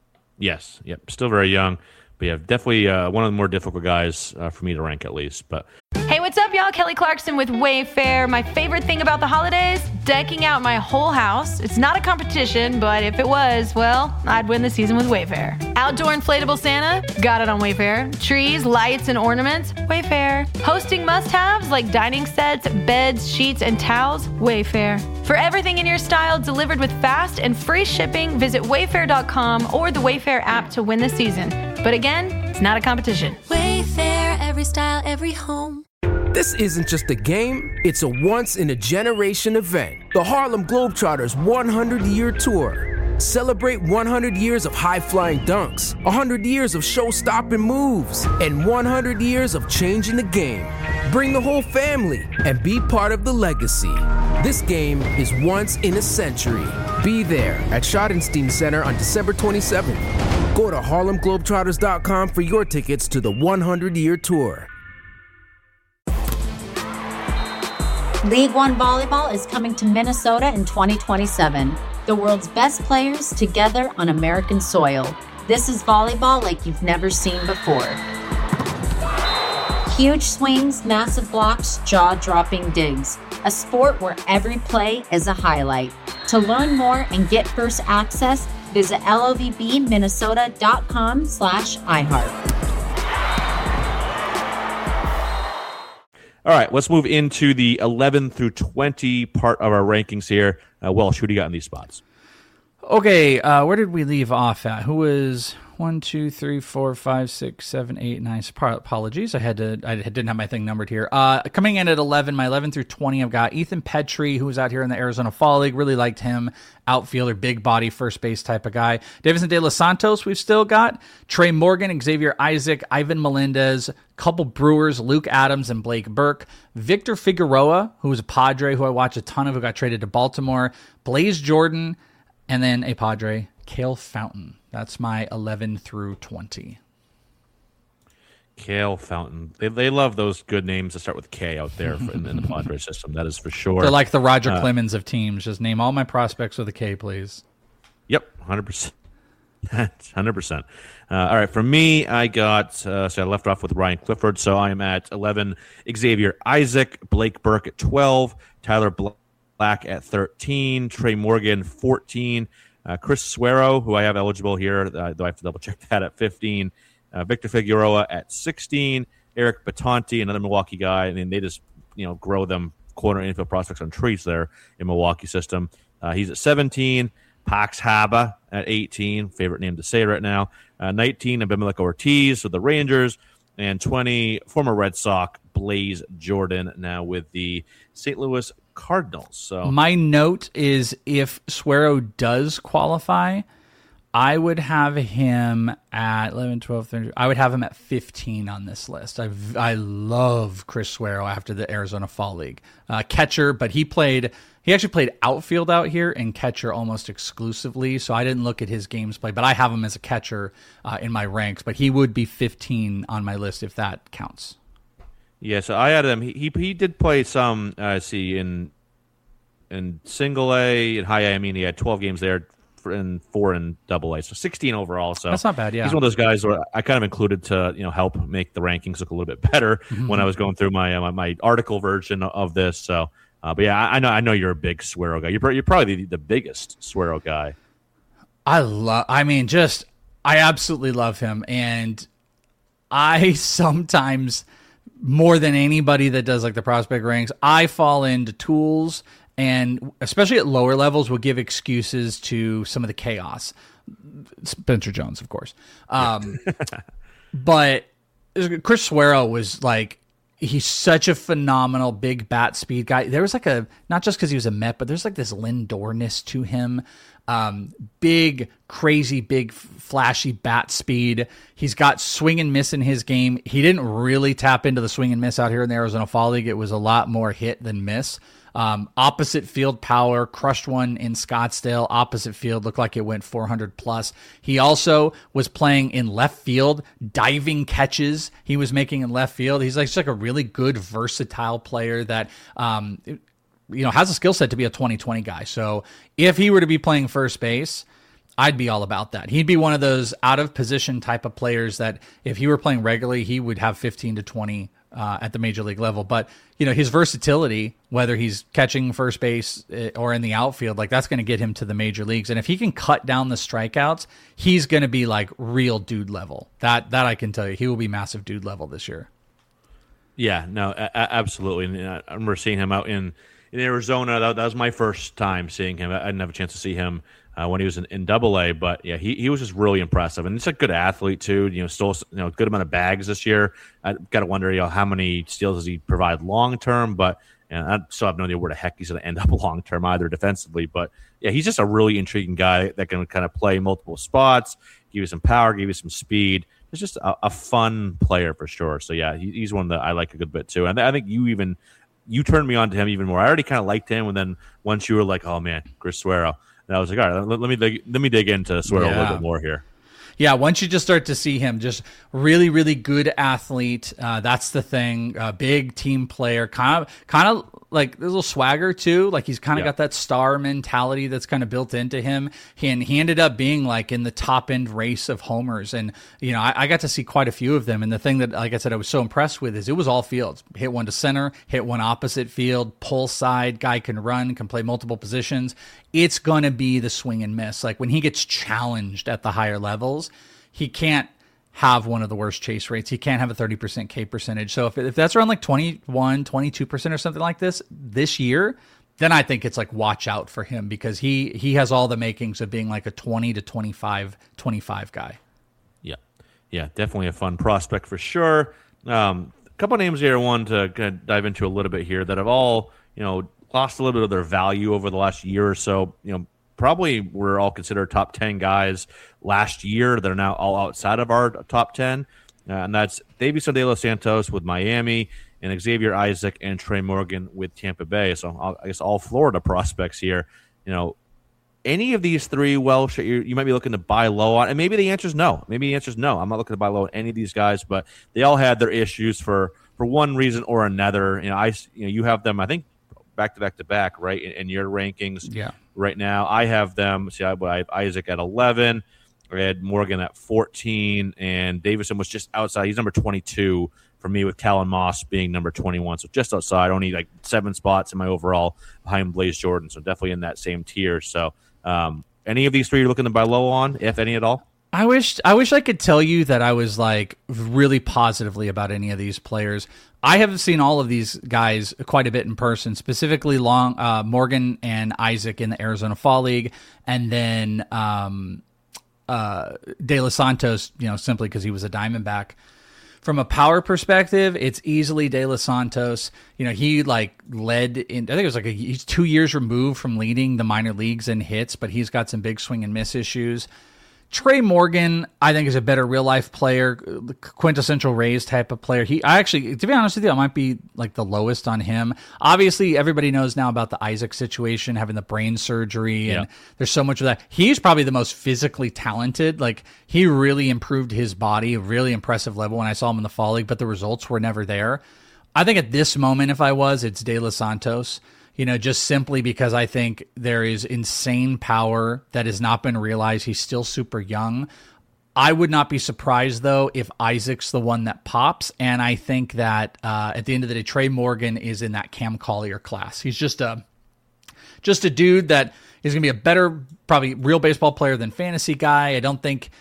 Yes. Yep. Still very young. But yeah, definitely one of the more difficult guys for me to rank at least. But hey, what's up, y'all? Kelly Clarkson with Wayfair. My favorite thing about the holidays, decking out my whole house. It's not a competition, but if it was, well, I'd win the season with Wayfair. Outdoor inflatable Santa, got it on Wayfair. Trees, lights, and ornaments, Wayfair. Hosting must-haves like dining sets, beds, sheets, and towels, Wayfair. For everything in your style delivered with fast and free shipping, visit Wayfair.com or the Wayfair app to win the season. But again, it's not a competition. Wayfair, every style, every home. This isn't just a game, it's a once-in-a-generation event. The Harlem Globetrotters 100-year tour. Celebrate 100 years of high-flying dunks, 100 years of show-stopping moves, and 100 years of changing the game. Bring the whole family and be part of the legacy. This game is once in a century. Be there at Schottenstein Center on December 27th. Go to HarlemGlobetrotters.com for your tickets to the 100-year tour. League One Volleyball is coming to Minnesota in 2027. The world's best players together on American soil. This is volleyball like you've never seen before. Huge swings, massive blocks, jaw-dropping digs. A sport where every play is a highlight. To learn more and get first access, visit lovbminnesota.com/iHeart. all right, let's move into the 11 through 20 part of our rankings here. Welsh, who do you got in these spots? Okay, where did we leave off at? Who was 1, 2, 3, 4, 5, 6, 7, 8, 9? Apologies, I didn't have my thing numbered here. Coming in at 11, my 11 through 20, I've got Ethan Petrie, who was out here in the Arizona Fall League. Really liked him. Outfielder, big body, first base type of guy. Davison De Los Santos, we've still got. Trey Morgan, Xavier Isaac, Ivan Melendez, couple Brewers, Luke Adams and Blake Burke. Victor Figueroa, who was a Padre, who I watch a ton of, who got traded to Baltimore. Blaze Jordan, and then a Padre, Cale Fountain. That's my 11 through 20. Kale Fountain. They love those good names that start with K out there in the Padres system. That is for sure. They're like the Roger Clemens of teams. Just name all my prospects with a K, please. Yep, 100%. 100%. All right, for me, I got, so I left off with Ryan Clifford, so I am at 11, Xavier Isaac, Blake Burke at 12, Tyler Black at 13, Trey Morgan 14, Chris Suero, who I have eligible here, though I have to double-check that, at 15, Victor Figueroa at 16, Eric Batanti, another Milwaukee guy, and then they just grow them corner infield prospects on trees there in Milwaukee system. He's at 17, Pax Haba at 18, favorite name to say right now. 19, Abimelec Ortiz with the Rangers. And 20, former Red Sox, Blaze Jordan, now with the St. Louis Cardinals. So my note is if Suero does qualify, I would have him at 11, 12, 13. I would have him at 15 on this list. I love Chris Suero after the Arizona Fall League. Catcher, but he actually played outfield out here and catcher almost exclusively, so I didn't look at his games played, but I have him as a catcher in my ranks, but he would be 15 on my list if that counts. Yeah, so I had him. He did play some, in single A and high A. I mean, he had 12 games there and 4 in double A, so 16 overall. So that's not bad. Yeah, he's one of those guys where I kind of included to help make the rankings look a little bit better when I was going through my my article version of this. So, but yeah, I know you're a big Suero guy. You're probably the biggest Suero guy. I absolutely love him, and I sometimes, more than anybody that does like the prospect ranks, I fall into tools. And especially at lower levels, will give excuses to some of the chaos. Spencer Jones, of course. But Chris Suero was like, he's such a phenomenal big bat speed guy. There was like not just because he was a Met, but there's like this Lindor-ness to him. Big, crazy, big, flashy bat speed. He's got swing and miss in his game. He didn't really tap into the swing and miss out here in the Arizona Fall League. It was a lot more hit than miss. Opposite field power, crushed one in Scottsdale. Opposite field looked like it went 400 plus. He also was playing in left field, diving catches he was making in left field. He's just like a really good, versatile player that, has a skill set to be a 2020 guy. So if he were to be playing first base, I'd be all about that. He'd be one of those out of position type of players that if he were playing regularly, he would have 15 to 20 at the major league level. But his versatility, whether he's catching first base or in the outfield, like that's going to get him to the major leagues. And if he can cut down the strikeouts, he's going to be like real dude level. That I can tell you, he will be massive dude level this year. Yeah, no, absolutely. And I remember seeing him out in Arizona. That was my first time seeing him. I didn't have a chance to see him when he was in Double-A, but yeah, he was just really impressive, and he's a good athlete too. Stole a good amount of bags this year. I got to wonder, how many steals does he provide long term? But I still have no idea where the heck he's going to end up long term either defensively. But yeah, he's just a really intriguing guy that can kind of play multiple spots, give you some power, give you some speed. It's just a fun player for sure. So yeah, he's one that I like a good bit too. And I think you turned me on to him even more. I already kind of liked him, and then once you were like, oh man, Chris Suero. And I was like, all right, let me dig into Suero a little bit more here. Yeah, once you just start to see him, just really, really good athlete. That's the thing. Big team player, kind of like a little swagger too. Like he's kind of got that star mentality that's kind of built into him. He ended up being like in the top end race of homers, and I got to see quite a few of them. And the thing that, like I said, I was so impressed with is it was all fields. Hit one to center, hit one opposite field, pull side. Guy can run, can play multiple positions. It's gonna be the swing and miss. Like when he gets challenged at the higher levels, he can't have one of the worst chase rates. He can't have a 30% K percentage. So if that's around like 21, 22% or something like this year, then I think it's like watch out for him, because he has all the makings of being like a 20 to 25 guy. Yeah, definitely a fun prospect for sure. A couple of names here I wanted to kind of dive into a little bit here that have all, lost a little bit of their value over the last year or so. Probably were all considered top 10 guys last year that are now all outside of our top 10. And that's Davison De Los Santos with Miami and Xavier Isaac and Trey Morgan with Tampa Bay. So I guess all Florida prospects here. any of these three Welsh that you might be looking to buy low on? And maybe the answer is no. I'm not looking to buy low on any of these guys, but they all had their issues for one reason or another. You have them, I think, back to back, right, in your rankings. Yeah. Right now, I have them. See, I have Isaac at 11. I had Morgan at 14, and Davison was just outside. He's number 22 for me, with Callan Moss being number 21. So just outside, only like 7 spots in my overall behind Blaze Jordan. So definitely in that same tier. So any of these three you're looking to buy low on, if any at all? I wish I could tell you that I was like really positively about any of these players. I have seen all of these guys quite a bit in person, specifically Morgan and Isaac in the Arizona Fall League, and then De Los Santos, simply because he was a Diamondback. From a power perspective, it's easily De Los Santos. He led in, I think it was he's 2 years removed from leading the minor leagues in hits, but he's got some big swing and miss issues. Trey Morgan, I think, is a better real life player, quintessential Rays type of player. I actually, to be honest with you, I might be like the lowest on him. Obviously, everybody knows now about the Isaac situation, having the brain surgery, and there's so much of that. He's probably the most physically talented. Like, he really improved his body, a really impressive level when I saw him in the Fall League, but the results were never there. I think at this moment, it's De Los Santos. Just simply because I think there is insane power that has not been realized. He's still super young. I would not be surprised, though, if Isaac's the one that pops. And I think that at the end of the day, Trey Morgan is in that Cam Collier class. He's just a dude that is going to be a better, probably real baseball player than fantasy guy. I don't think,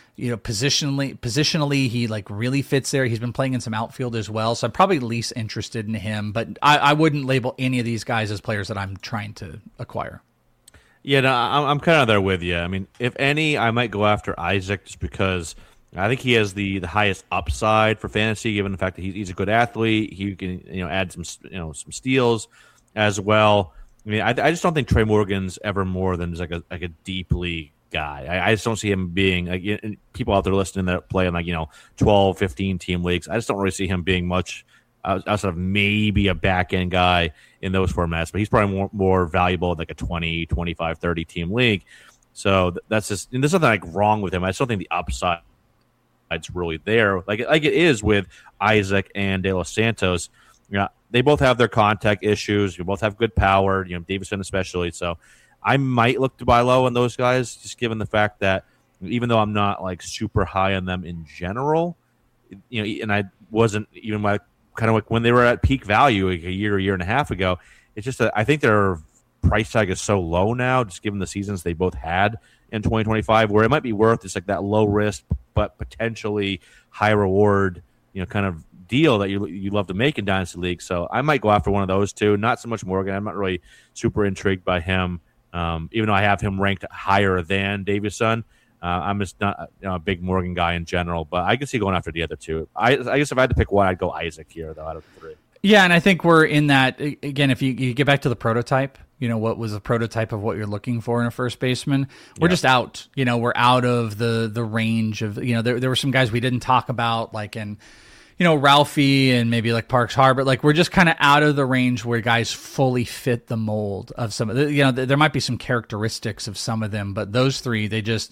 positionally he really fits there. He's been playing in some outfield as well. So I'm probably least interested in him, but I wouldn't label any of these guys as players that I'm trying to acquire. Yeah, no, I'm kind of there with you. I mean, if any, I might go after Isaac just because I think he has the highest upside for fantasy, given the fact that he's a good athlete. He can add some some steals as well. I mean, I just don't think Trey Morgan's ever more than just like a deep league guy. I just don't see him being people out there listening that play in 12, 15 team leagues. I just don't really see him being much outside of maybe a back end guy in those formats. But he's probably more valuable in like a 20, 25, 30 team league. So that's just, and there's nothing wrong with him. I still think the upside is really there, like it is with Isaac and De Los Santos. They both have their contact issues. You both have good power, Davison especially. So I might look to buy low on those guys, just given the fact that even though I'm not super high on them in general, and I wasn't even when they were at peak value a year and a half ago, it's just I think their price tag is so low now, just given the seasons they both had in 2025, where it might be worth just that low risk but potentially high reward, kind of deal that you love to make in Dynasty League. So I might go after one of those two. Not so much Morgan. I'm not really super intrigued by him, even though I have him ranked higher than Davison. I'm just not a big Morgan guy in general, but I can see going after the other two. I guess if I had to pick one, I'd go Isaac here, though, out of the three. Yeah, and I think we're in that, again, if you get back to the prototype, what was the prototype of what you're looking for in a first baseman? We're just out. We're out of the range of, there were some guys we didn't talk about, like in Ralphie and maybe like Parks Harbor, we're just kind of out of the range where guys fully fit the mold of some of the, there might be some characteristics of some of them, but those three, they just,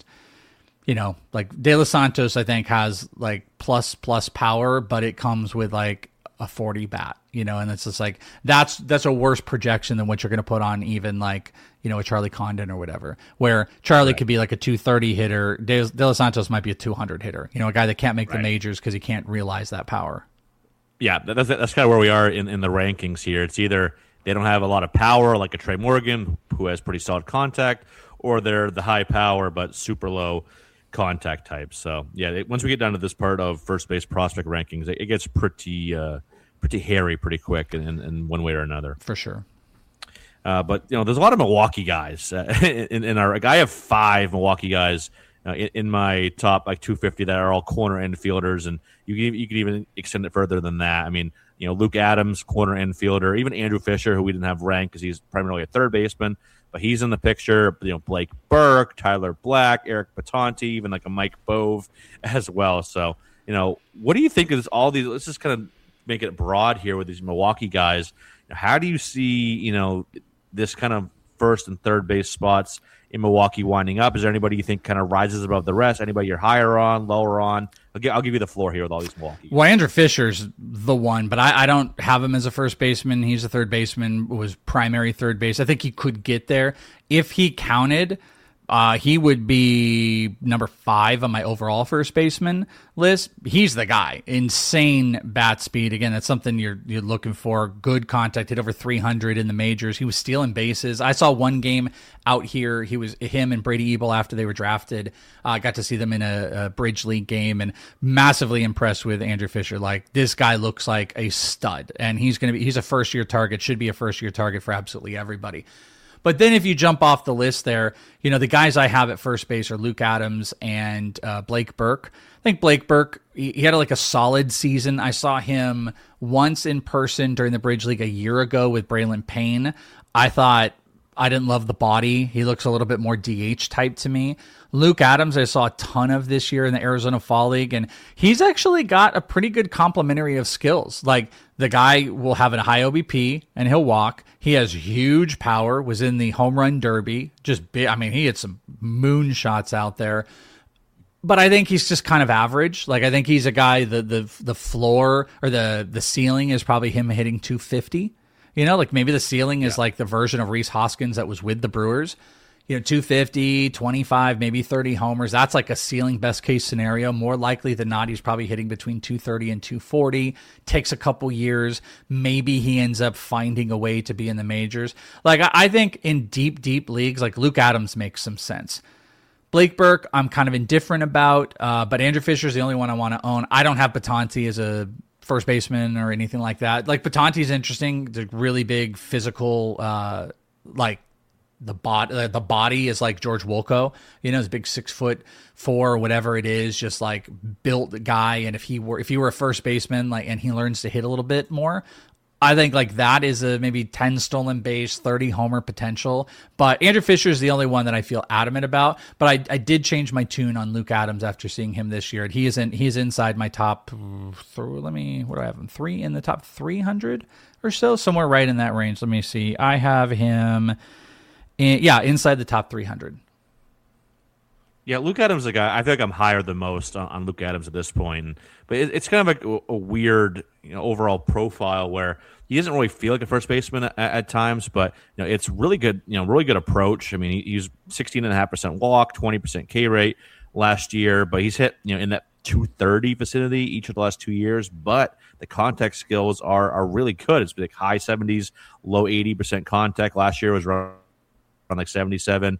De Los Santos, I think, has plus power, but it comes with a 40 bat, and it's just that's a worse projection than what you're going to put on even a Charlie Condon or whatever, where Charlie could be a 230 hitter. De Los Santos might be a 200 hitter, a guy that can't make the majors because he can't realize that power. Yeah, that's kind of where we are in the rankings here. It's either they don't have a lot of power like a Trey Morgan, who has pretty solid contact, or they're the high power but super low contact type. So yeah, once we get down to this part of first base prospect rankings, it gets pretty hairy pretty quick in one way or another. For sure. But there's a lot of Milwaukee guys in our. I have 5 Milwaukee guys in my top 250 that are all corner infielders, and you could even extend it further than that. I mean, Luke Adams, corner infielder, even Andrew Fisher, who we didn't have ranked because he's primarily a third baseman, but he's in the picture. Blake Burke, Tyler Black, Eric Batanti, even a Mike Bove as well. So what do you think of all these? Let's just kind of make it broad here with these Milwaukee guys. How do you see this kind of first and third base spots in Milwaukee winding up? Is there anybody you think kind of rises above the rest? Anybody you're higher on, lower on? I'll give you the floor here with all these Milwaukee guys. Well, Andrew Fisher's the one, but I don't have him as a first baseman. He's a third baseman, was primary third base. I think he could get there. If he counted, he would be number 5 on my overall first baseman list. He's the guy. Insane bat speed. Again, that's something you're looking for. Good contact. Hit over 300 in the majors. He was stealing bases. I saw one game out here. Him and Brady Ebel after they were drafted. Got to see them in a Bridge League game and massively impressed with Andrew Fisher. Like, this guy looks like a stud, and he's a first-year target. Should be a first-year target for absolutely everybody. But then if you jump off the list there, the guys I have at first base are Luke Adams and Blake Burke. I think Blake Burke, he had a solid season. I saw him once in person during the Bridge League a year ago with Braylon Payne. I didn't love the body. He looks a little bit more DH type to me. Luke Adams, I saw a ton of this year in the Arizona Fall League, and he's actually got a pretty good complementary of skills. Like, the guy will have a high OBP, and he'll walk. He has huge power, was in the home run derby. Just big. I mean, he had some moonshots out there. But I think he's just kind of average. Like, I think he's a guy, the floor or the ceiling is probably him hitting 250. Like maybe the ceiling is like the version of Rhys Hoskins that was with the Brewers. 250, 25, maybe 30 homers. That's like a ceiling best case scenario. More likely than not, he's probably hitting between 230 and 240. Takes a couple years. Maybe he ends up finding a way to be in the majors. Like, I think in deep leagues, like Luke Adams makes some sense. Blake Burke, I'm kind of indifferent about, but Andrew Fisher is the only one I want to own. I don't have Batanti as a first baseman or anything like that. Like, Batanti's interesting. The really big physical, like the body is like George Wolko. He's a big 6'4" or whatever it is, just like built guy. And if he were a first baseman, like, and he learns to hit a little bit more, I think like that is a maybe 10 stolen base, 30 homer potential. But Andrew Fisher is the only one that I feel adamant about. But I did change my tune on Luke Adams after seeing him this year. He is inside my top. What do I have him? 3 in the top 300 or so, somewhere right in that range. Let me see. I have him. Inside the top 300. Yeah, Luke Adams is a guy. I feel like I'm higher than most on Luke Adams at this point. But it's kind of like a weird overall profile where he doesn't really feel like a first baseman at times, but it's really good. Really good approach. I mean, he used 16.5% walk, 20% K rate last year, but he's hit in that 230 vicinity each of the last 2 years. But the contact skills are really good. It's like high 70s, low 80% contact. Last year was around like 77,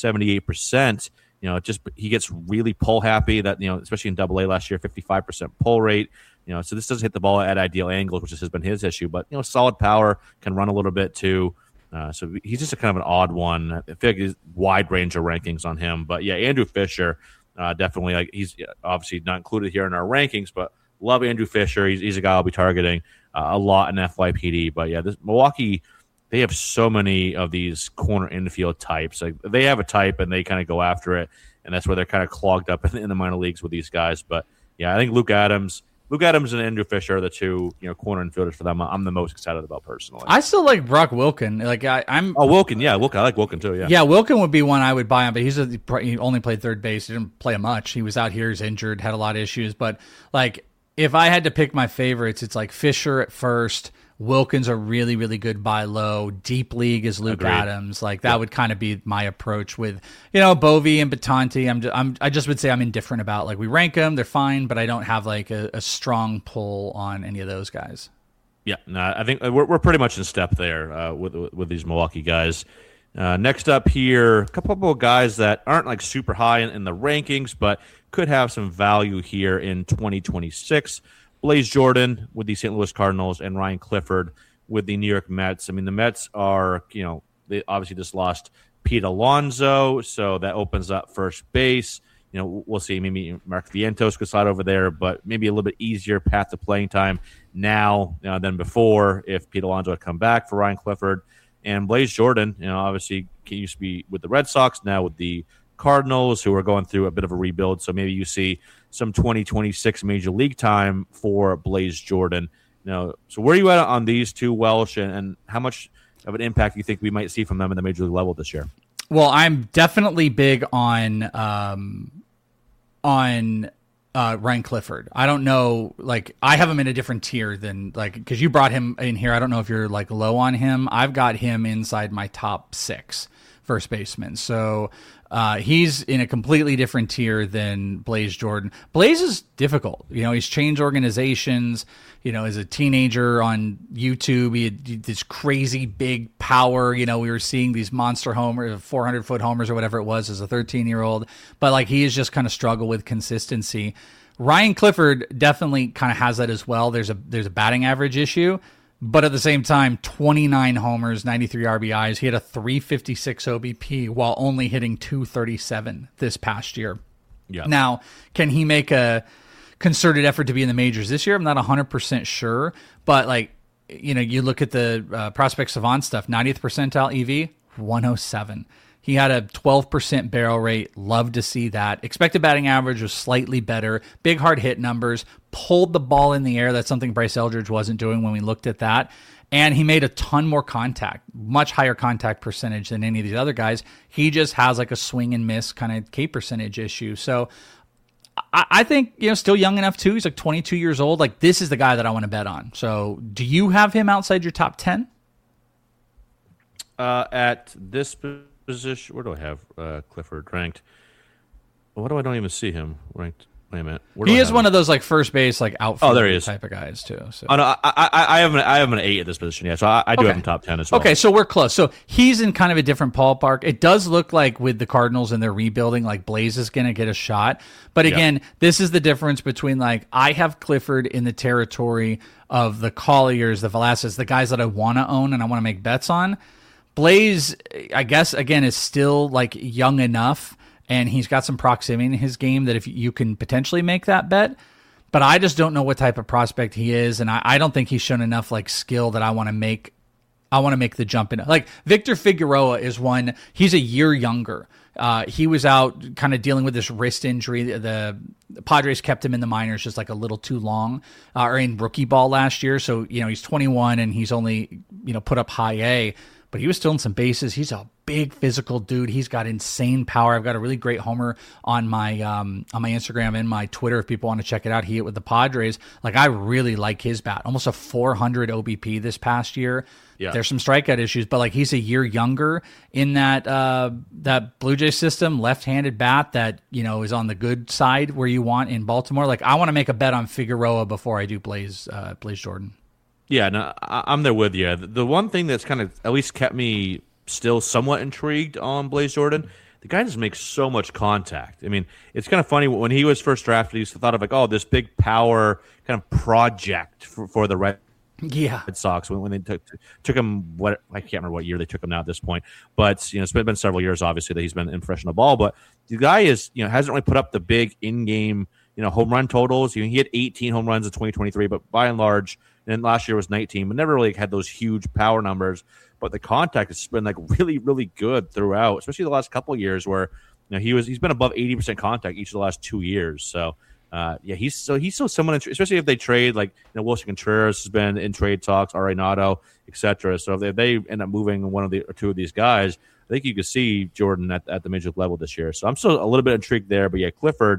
78%. He gets really pull happy. That especially in Double A last year, 55% pull rate. So this doesn't hit the ball at ideal angles, which has been his issue. But solid power, can run a little bit too. So he's just a kind of an odd one. I feel like there's wide range of rankings on him. But yeah, Andrew Fisher, definitely, like, he's obviously not included here in our rankings, but love Andrew Fisher. He's a guy I'll be targeting a lot in FYPD. But yeah, this Milwaukee, they have so many of these corner infield types. Like, they have a type and they kind of go after it, and that's where they're kind of clogged up in the minor leagues with these guys. But yeah, I think Luke Adams and Andrew Fisher are the two corner infielders for them. I'm the most excited about personally. I still like Brock Wilken. Like, I'm Wilken, yeah, Wilken. I like Wilken too. Yeah, Wilken would be one I would buy on, but he only played third base. He didn't play much. He was out here. He's injured, had a lot of issues. But like, if I had to pick my favorites, it's like Fisher at first. Wilkins a really, really good buy low. Deep league is Luke Adams. Like, that would kind of be my approach with, Bovee and Batanti. I just would say I'm indifferent about, like, we rank them, they're fine, but I don't have like a strong pull on any of those guys. Yeah, no, I think we're pretty much in step there with these Milwaukee guys. Next up here, a couple of guys that aren't like super high in the rankings, but could have some value here in 2026. Blaze Jordan with the St. Louis Cardinals and Ryan Clifford with the New York Mets. I mean, the Mets are, they obviously just lost Pete Alonso, so that opens up first base. We'll see. Maybe Mark Vientos could slide over there, but maybe a little bit easier path to playing time now than before if Pete Alonso had come back for Ryan Clifford. And Blaze Jordan, obviously used to be with the Red Sox, now with the Cardinals, who are going through a bit of a rebuild. So maybe you see some 2026 Major League time for Blaze Jordan. So where are you at on these two, Welsh, and how much of an impact you think we might see from them in the major league level this year? Well, I'm definitely big on Ryan Clifford. I don't know, like I have him in a different tier than because you brought him in here. I don't know if you're like low on him. I've got him inside my top 6 first baseman. So he's in a completely different tier than Blaze Jordan. Blaze is difficult. He's changed organizations. As a teenager on YouTube, he had this crazy big power. We were seeing these monster homers, 400-foot homers or whatever it was as a 13-year-old. But he has just kind of struggled with consistency. Ryan Clifford definitely kind of has that as well. There's a batting average issue. But at the same time, 29 homers, 93 RBIs. He had a 356 OBP while only hitting 237 this past year. Yeah. Now, can he make a concerted effort to be in the majors this year? I'm not 100% sure. But, you look at the Prospect Savant stuff, 90th percentile EV, 107. He had a 12% barrel rate. Love to see that. Expected batting average was slightly better. Big hard hit numbers. Pulled the ball in the air. That's something Bryce Eldridge wasn't doing when we looked at that. And he made a ton more contact. Much higher contact percentage than any of these other guys. He just has a swing and miss kind of K percentage issue. So I think, still young enough too. He's 22 years old. This is the guy that I want to bet on. So do you have him outside your top 10? At this position, where do I have Clifford ranked? What do I don't even see him ranked? Wait a minute. He is one of those first base outfield there he is. type of guys too. So. Oh, no, I have an 8 at this position. Yeah, so I do have him top 10 as well. Okay, so we're close. So he's in kind of a different ballpark. It does look like with the Cardinals and their rebuilding, Blaze is going to get a shot. But again, this is the difference between I have Clifford in the territory of the Colliers, the Velasquez, the guys that I want to own and I want to make bets on. Blaze, I guess, again, is still young enough, and he's got some proximity in his game that if you can potentially make that bet. But I just don't know what type of prospect he is, and I don't think he's shown enough skill that I want to make. I want to make the jump in. Victor Figueroa is one. He's a year younger. He was out kind of dealing with this wrist injury. The Padres kept him in the minors just a little too long, or in rookie ball last year. So he's 21 and he's only put up high A. But he was still in some bases. He's a big physical dude. He's got insane power. I've got a really great homer on my Instagram and my Twitter if people want to check it out. He hit with the Padres. I really like his bat. Almost a 400 OBP this past year. Yeah. There's some strikeout issues, but he's a year younger in that Blue Jays system, left-handed bat that is on the good side where you want in Baltimore. I want to make a bet on Figueroa before I do Blaze Jordan. Yeah, no, I'm there with you. The one thing that's kind of at least kept me still somewhat intrigued on Blaze Jordan, the guy just makes so much contact. I mean, it's kind of funny. When he was first drafted, he thought of this big power kind of project for the Red Sox when they took him. What I can't remember what year they took him now at this point, but it's been several years obviously that he's been in professional ball. But the guy is hasn't really put up the big in-game home run totals. He had 18 home runs in 2023, but by and large. And last year was 19, but never really had those huge power numbers. But the contact has been really, really good throughout, especially the last couple of years where he's been above 80% contact each of the last 2 years. So he's still someone, especially if they trade Wilson Contreras has been in trade talks, Arenado, etc. So if they end up moving one of the or two of these guys, I think you could see Jordan at the major league level this year. So I'm still a little bit intrigued there. But Clifford,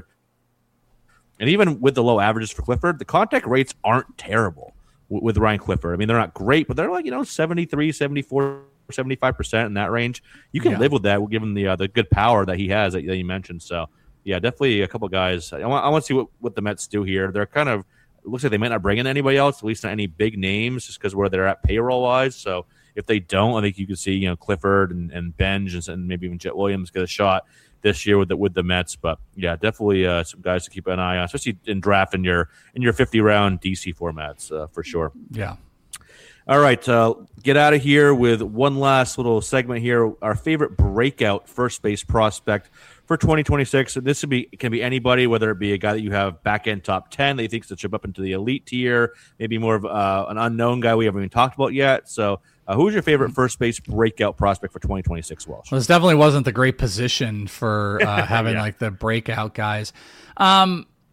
and even with the low averages for Clifford, the contact rates aren't terrible. With Ryan Clifford. I mean, they're not great, but they're 73, 74, 75% in that range. You can live with that given the good power that he has that you mentioned. So, definitely a couple guys. I want to see what the Mets do here. They're kind of – it looks like they might not bring in anybody else, at least not any big names, just because where they're at payroll-wise. So, if they don't, I think you could see Clifford and Benj and maybe even Jet Williams get a shot this year with the Mets. But definitely some guys to keep an eye on, especially in drafting your 50-round DC formats for sure. Yeah. All right, get out of here with one last little segment here. Our favorite breakout first base prospect for 2026. So this can be anybody, whether it be a guy that you have back end top 10 that you think should jump up into the elite tier, maybe more of an unknown guy we haven't even talked about yet. So who's your favorite first base breakout prospect for 2026, Welsh? Well, this definitely wasn't the great position for having the breakout guys.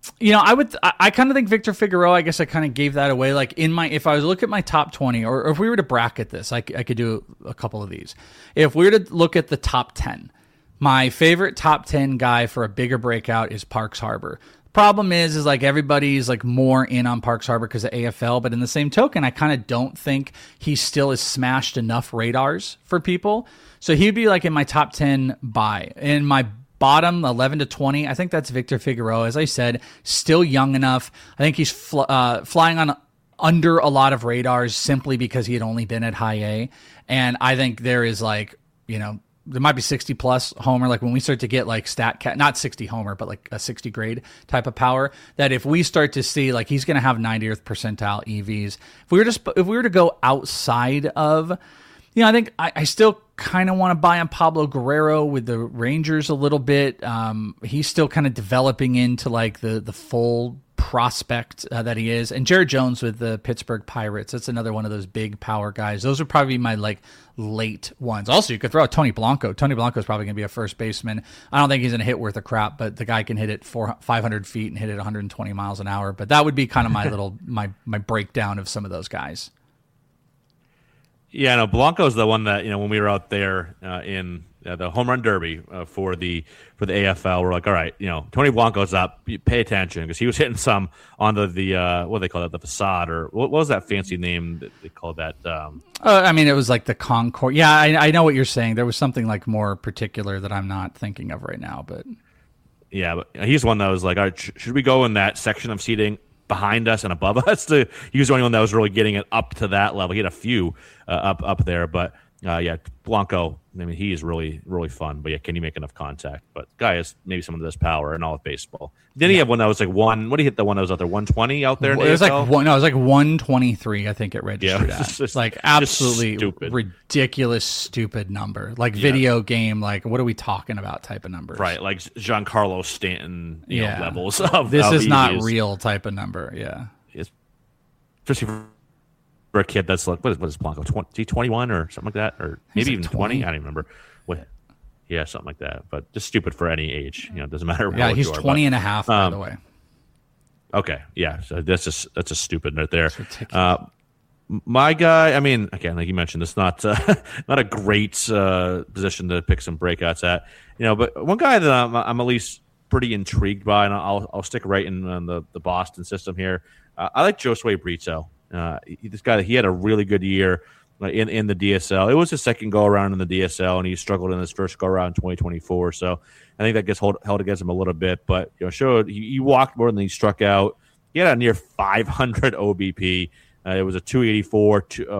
I kind of think Victor Figueroa, I guess I kind of gave that away. Like if I was to look at my top 20, or if we were to bracket this, I could do a couple of these. If we were to look at the top 10, my favorite top 10 guy for a bigger breakout is Parks Harbor. Problem is like everybody's like more in on Parks Harbor because of AFL, but in the same token, I kind of don't think he still has smashed enough radars for people. So he'd be like in my top 10 buy. In my bottom 11 to 20, I think that's Victor Figueroa. As I said, still young enough. I think he's flying on under a lot of radars simply because he had only been at high A. And I think there is like, there might be 60 plus homer, like when we start to get like not 60 homer, but like a 60 grade type of power, that if we start to see like he's going to have 90th percentile EVs. If we were to go outside of, I think I still kind of want to buy on Pablo Guerrero with the Rangers a little bit. He's still kind of developing into like the full prospect that he is. And Jared Jones with the Pittsburgh Pirates, that's another one of those big power guys. Those would probably be my like late ones. Also, you could throw out Tony Blanco. Tony Blanco is probably going to be a first baseman. I don't think he's going to hit worth a crap, but the guy can hit it 500 feet and hit it 120 miles an hour. But that would be kind of my little my breakdown of some of those guys. Yeah, no, Blanco's the one that, when we were out there in the home run derby for the AFL, we're like, all right, Tony Blanco's up. You pay attention, because he was hitting some on the what do they call that, the facade, or what was that fancy name that they called that? It was like the Concord. Yeah, I know what you're saying. There was something like more particular that I'm not thinking of right now, but yeah, but he's one that was like, all right, should we go in that section of seating behind us and above us? He was the only one that was really getting it up to that level. He had a few up there, but Blanco, he is really, really fun. But can you make enough contact? But guy has maybe some of this power and all of baseball. Didn't he have one that was like what did he hit, the one that was out there, 120 out there? It was like 123, I think it registered at. It's like absolutely stupid. Ridiculous, stupid number. Like video game, like what are we talking about type of numbers? Right, like Giancarlo Stanton levels of this is not EVs. Real type of number, yeah. Especially for a kid that's like, what is Blanco, 21 or something like that? Or maybe even 20? I don't even remember. Yeah, something like that. But just stupid for any age. It doesn't matter what you are. Yeah, he's 20 and a half, by the way. Okay, yeah. So that's a stupid right there. It's ridiculous. My guy, again, like you mentioned, it's not not a great position to pick some breakouts at. But one guy that I'm at least pretty intrigued by, and I'll stick right in the Boston system here. I like Josue Brito. This guy, he had a really good year in the DSL. It was his second go around in the DSL, and he struggled in his first go around in 2024. So I think that gets held against him a little bit. But showed he walked more than he struck out. He had a near 500 OBP. It was a 284,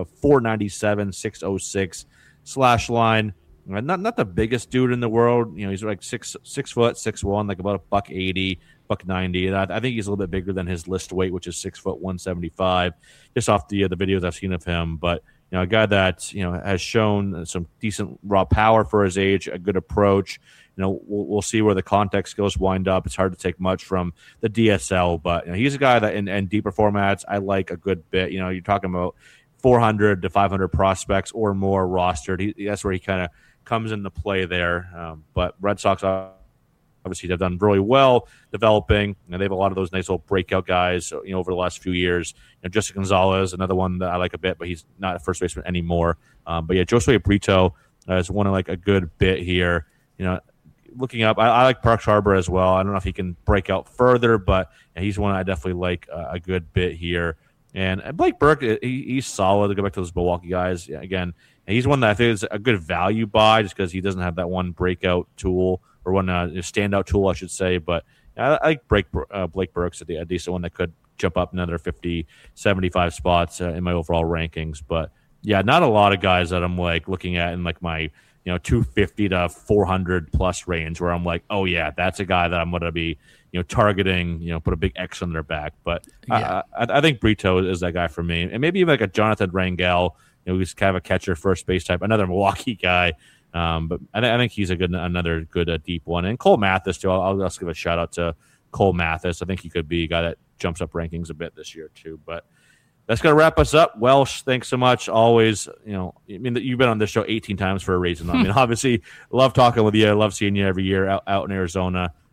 497, 606 slash line. Not the biggest dude in the world. He's like 6 foot, 6'1", like about $180, $190. And I think he's a little bit bigger than his list weight, which is 6 foot 175. Just off the videos I've seen of him, but a guy that has shown some decent raw power for his age, a good approach. We'll see where the contact skills wind up. It's hard to take much from the DSL, but he's a guy that in deeper formats I like a good bit. You're talking about 400 to 500 prospects or more rostered. That's where he kind of comes into play there. But Red Sox obviously have done really well developing, and they have a lot of those nice little breakout guys, over the last few years. Justin Gonzalez, another one that I like a bit, but he's not a first baseman anymore. But Josue Brito is one of like a good bit here. Looking up, I like Parks Harbor as well. I don't know if he can break out further, but he's one I definitely like a good bit here. And Blake Burke, he's solid. To go back to those Milwaukee guys again, and he's one that I think is a good value buy, just because he doesn't have that one breakout tool, or one standout tool, I should say. But I like Blake Burke's a decent one that could jump up another 50, 75 spots in my overall rankings. But not a lot of guys that I'm like looking at in like my 250 to 400 plus range, where I'm like, oh yeah, that's a guy that I'm going to be targeting, put a big X on their back. But I think Brito is that guy for me, and maybe even like a Jonathan Rangel, who's kind of a catcher, first base type, another Milwaukee guy. But I think he's another good deep one. And Cole Mathis too. I'll just give a shout out to Cole Mathis. I think he could be a guy that jumps up rankings a bit this year too. But that's going to wrap us up. Welsh, thanks so much. Always, you've been on this show 18 times for a reason. Obviously, love talking with you. I love seeing you every year out in Arizona.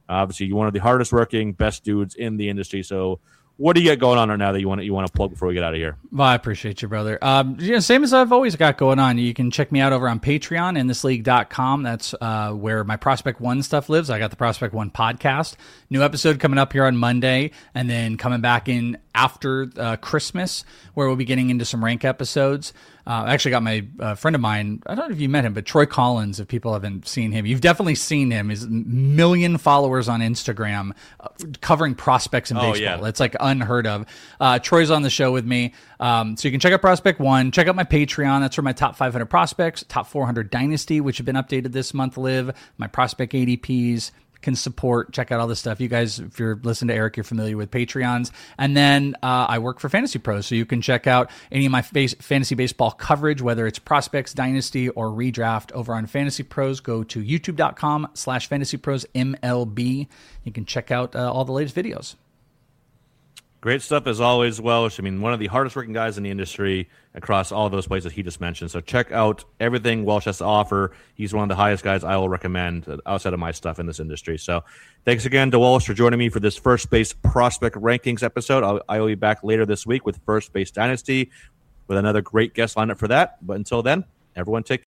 Obviously, you're one of the hardest working, best dudes in the industry. So what do you get going on right now that you want to plug before we get out of here? Well, I appreciate you, brother. Same as I've always got going on. You can check me out over on Patreon, inthisleague.com. That's where my Prospect One stuff lives. I got the Prospect One podcast. New episode coming up here on Monday, and then coming back in after Christmas, where we'll be getting into some rank episodes. I actually got my friend of mine, I don't know if you met him, but Troy Collins, if people haven't seen him. You've definitely seen him. He's 1 million followers on Instagram covering prospects in baseball. Yeah. It's like unheard of. Troy's on the show with me. So you can check out Prospect One. Check out my Patreon. That's where my top 500 prospects, top 400 dynasty, which have been updated this month, live. My prospect ADPs can support. Check out all this stuff. You guys, if you're listening to Eric, you're familiar with Patreons. And then I work for Fantasy Pros, so you can check out any of my fantasy baseball coverage, whether it's prospects, dynasty, or redraft over on Fantasy Pros. Go to youtube.com/fantasyprosmlb. You can check out all the latest videos. Great stuff as always, Welsh. I mean, one of the hardest working guys in the industry across all of those places he just mentioned. So check out everything Welsh has to offer. He's one of the highest guys I will recommend outside of my stuff in this industry. So thanks again to Welsh for joining me for this First Base Prospect Rankings episode. I will be back later this week with First Base Dynasty with another great guest lineup for that. But until then, everyone take care.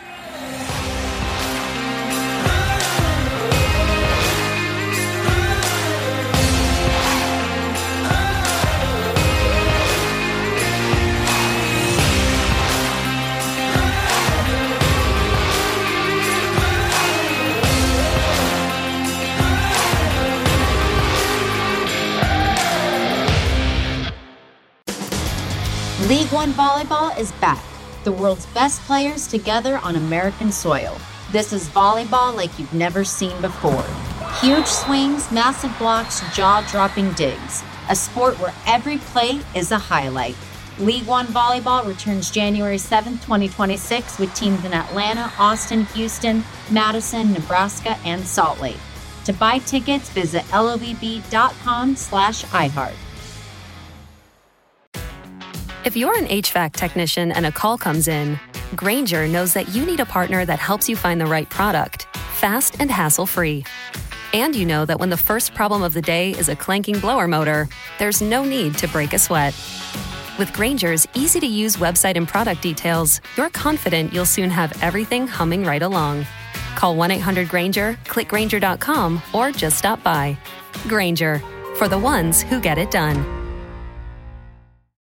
League One Volleyball is back. The world's best players together on American soil. This is volleyball like you've never seen before. Huge swings, massive blocks, jaw-dropping digs. A sport where every play is a highlight. League One Volleyball returns January 7th, 2026 with teams in Atlanta, Austin, Houston, Madison, Nebraska, and Salt Lake. To buy tickets, visit lovb.com/iHeart. If you're an HVAC technician and a call comes in, Grainger knows that you need a partner that helps you find the right product, fast and hassle-free. And you know that when the first problem of the day is a clanking blower motor, there's no need to break a sweat. With Grainger's easy-to-use website and product details, you're confident you'll soon have everything humming right along. Call 1-800-GRAINGER, click Grainger.com, or just stop by. Grainger, for the ones who get it done.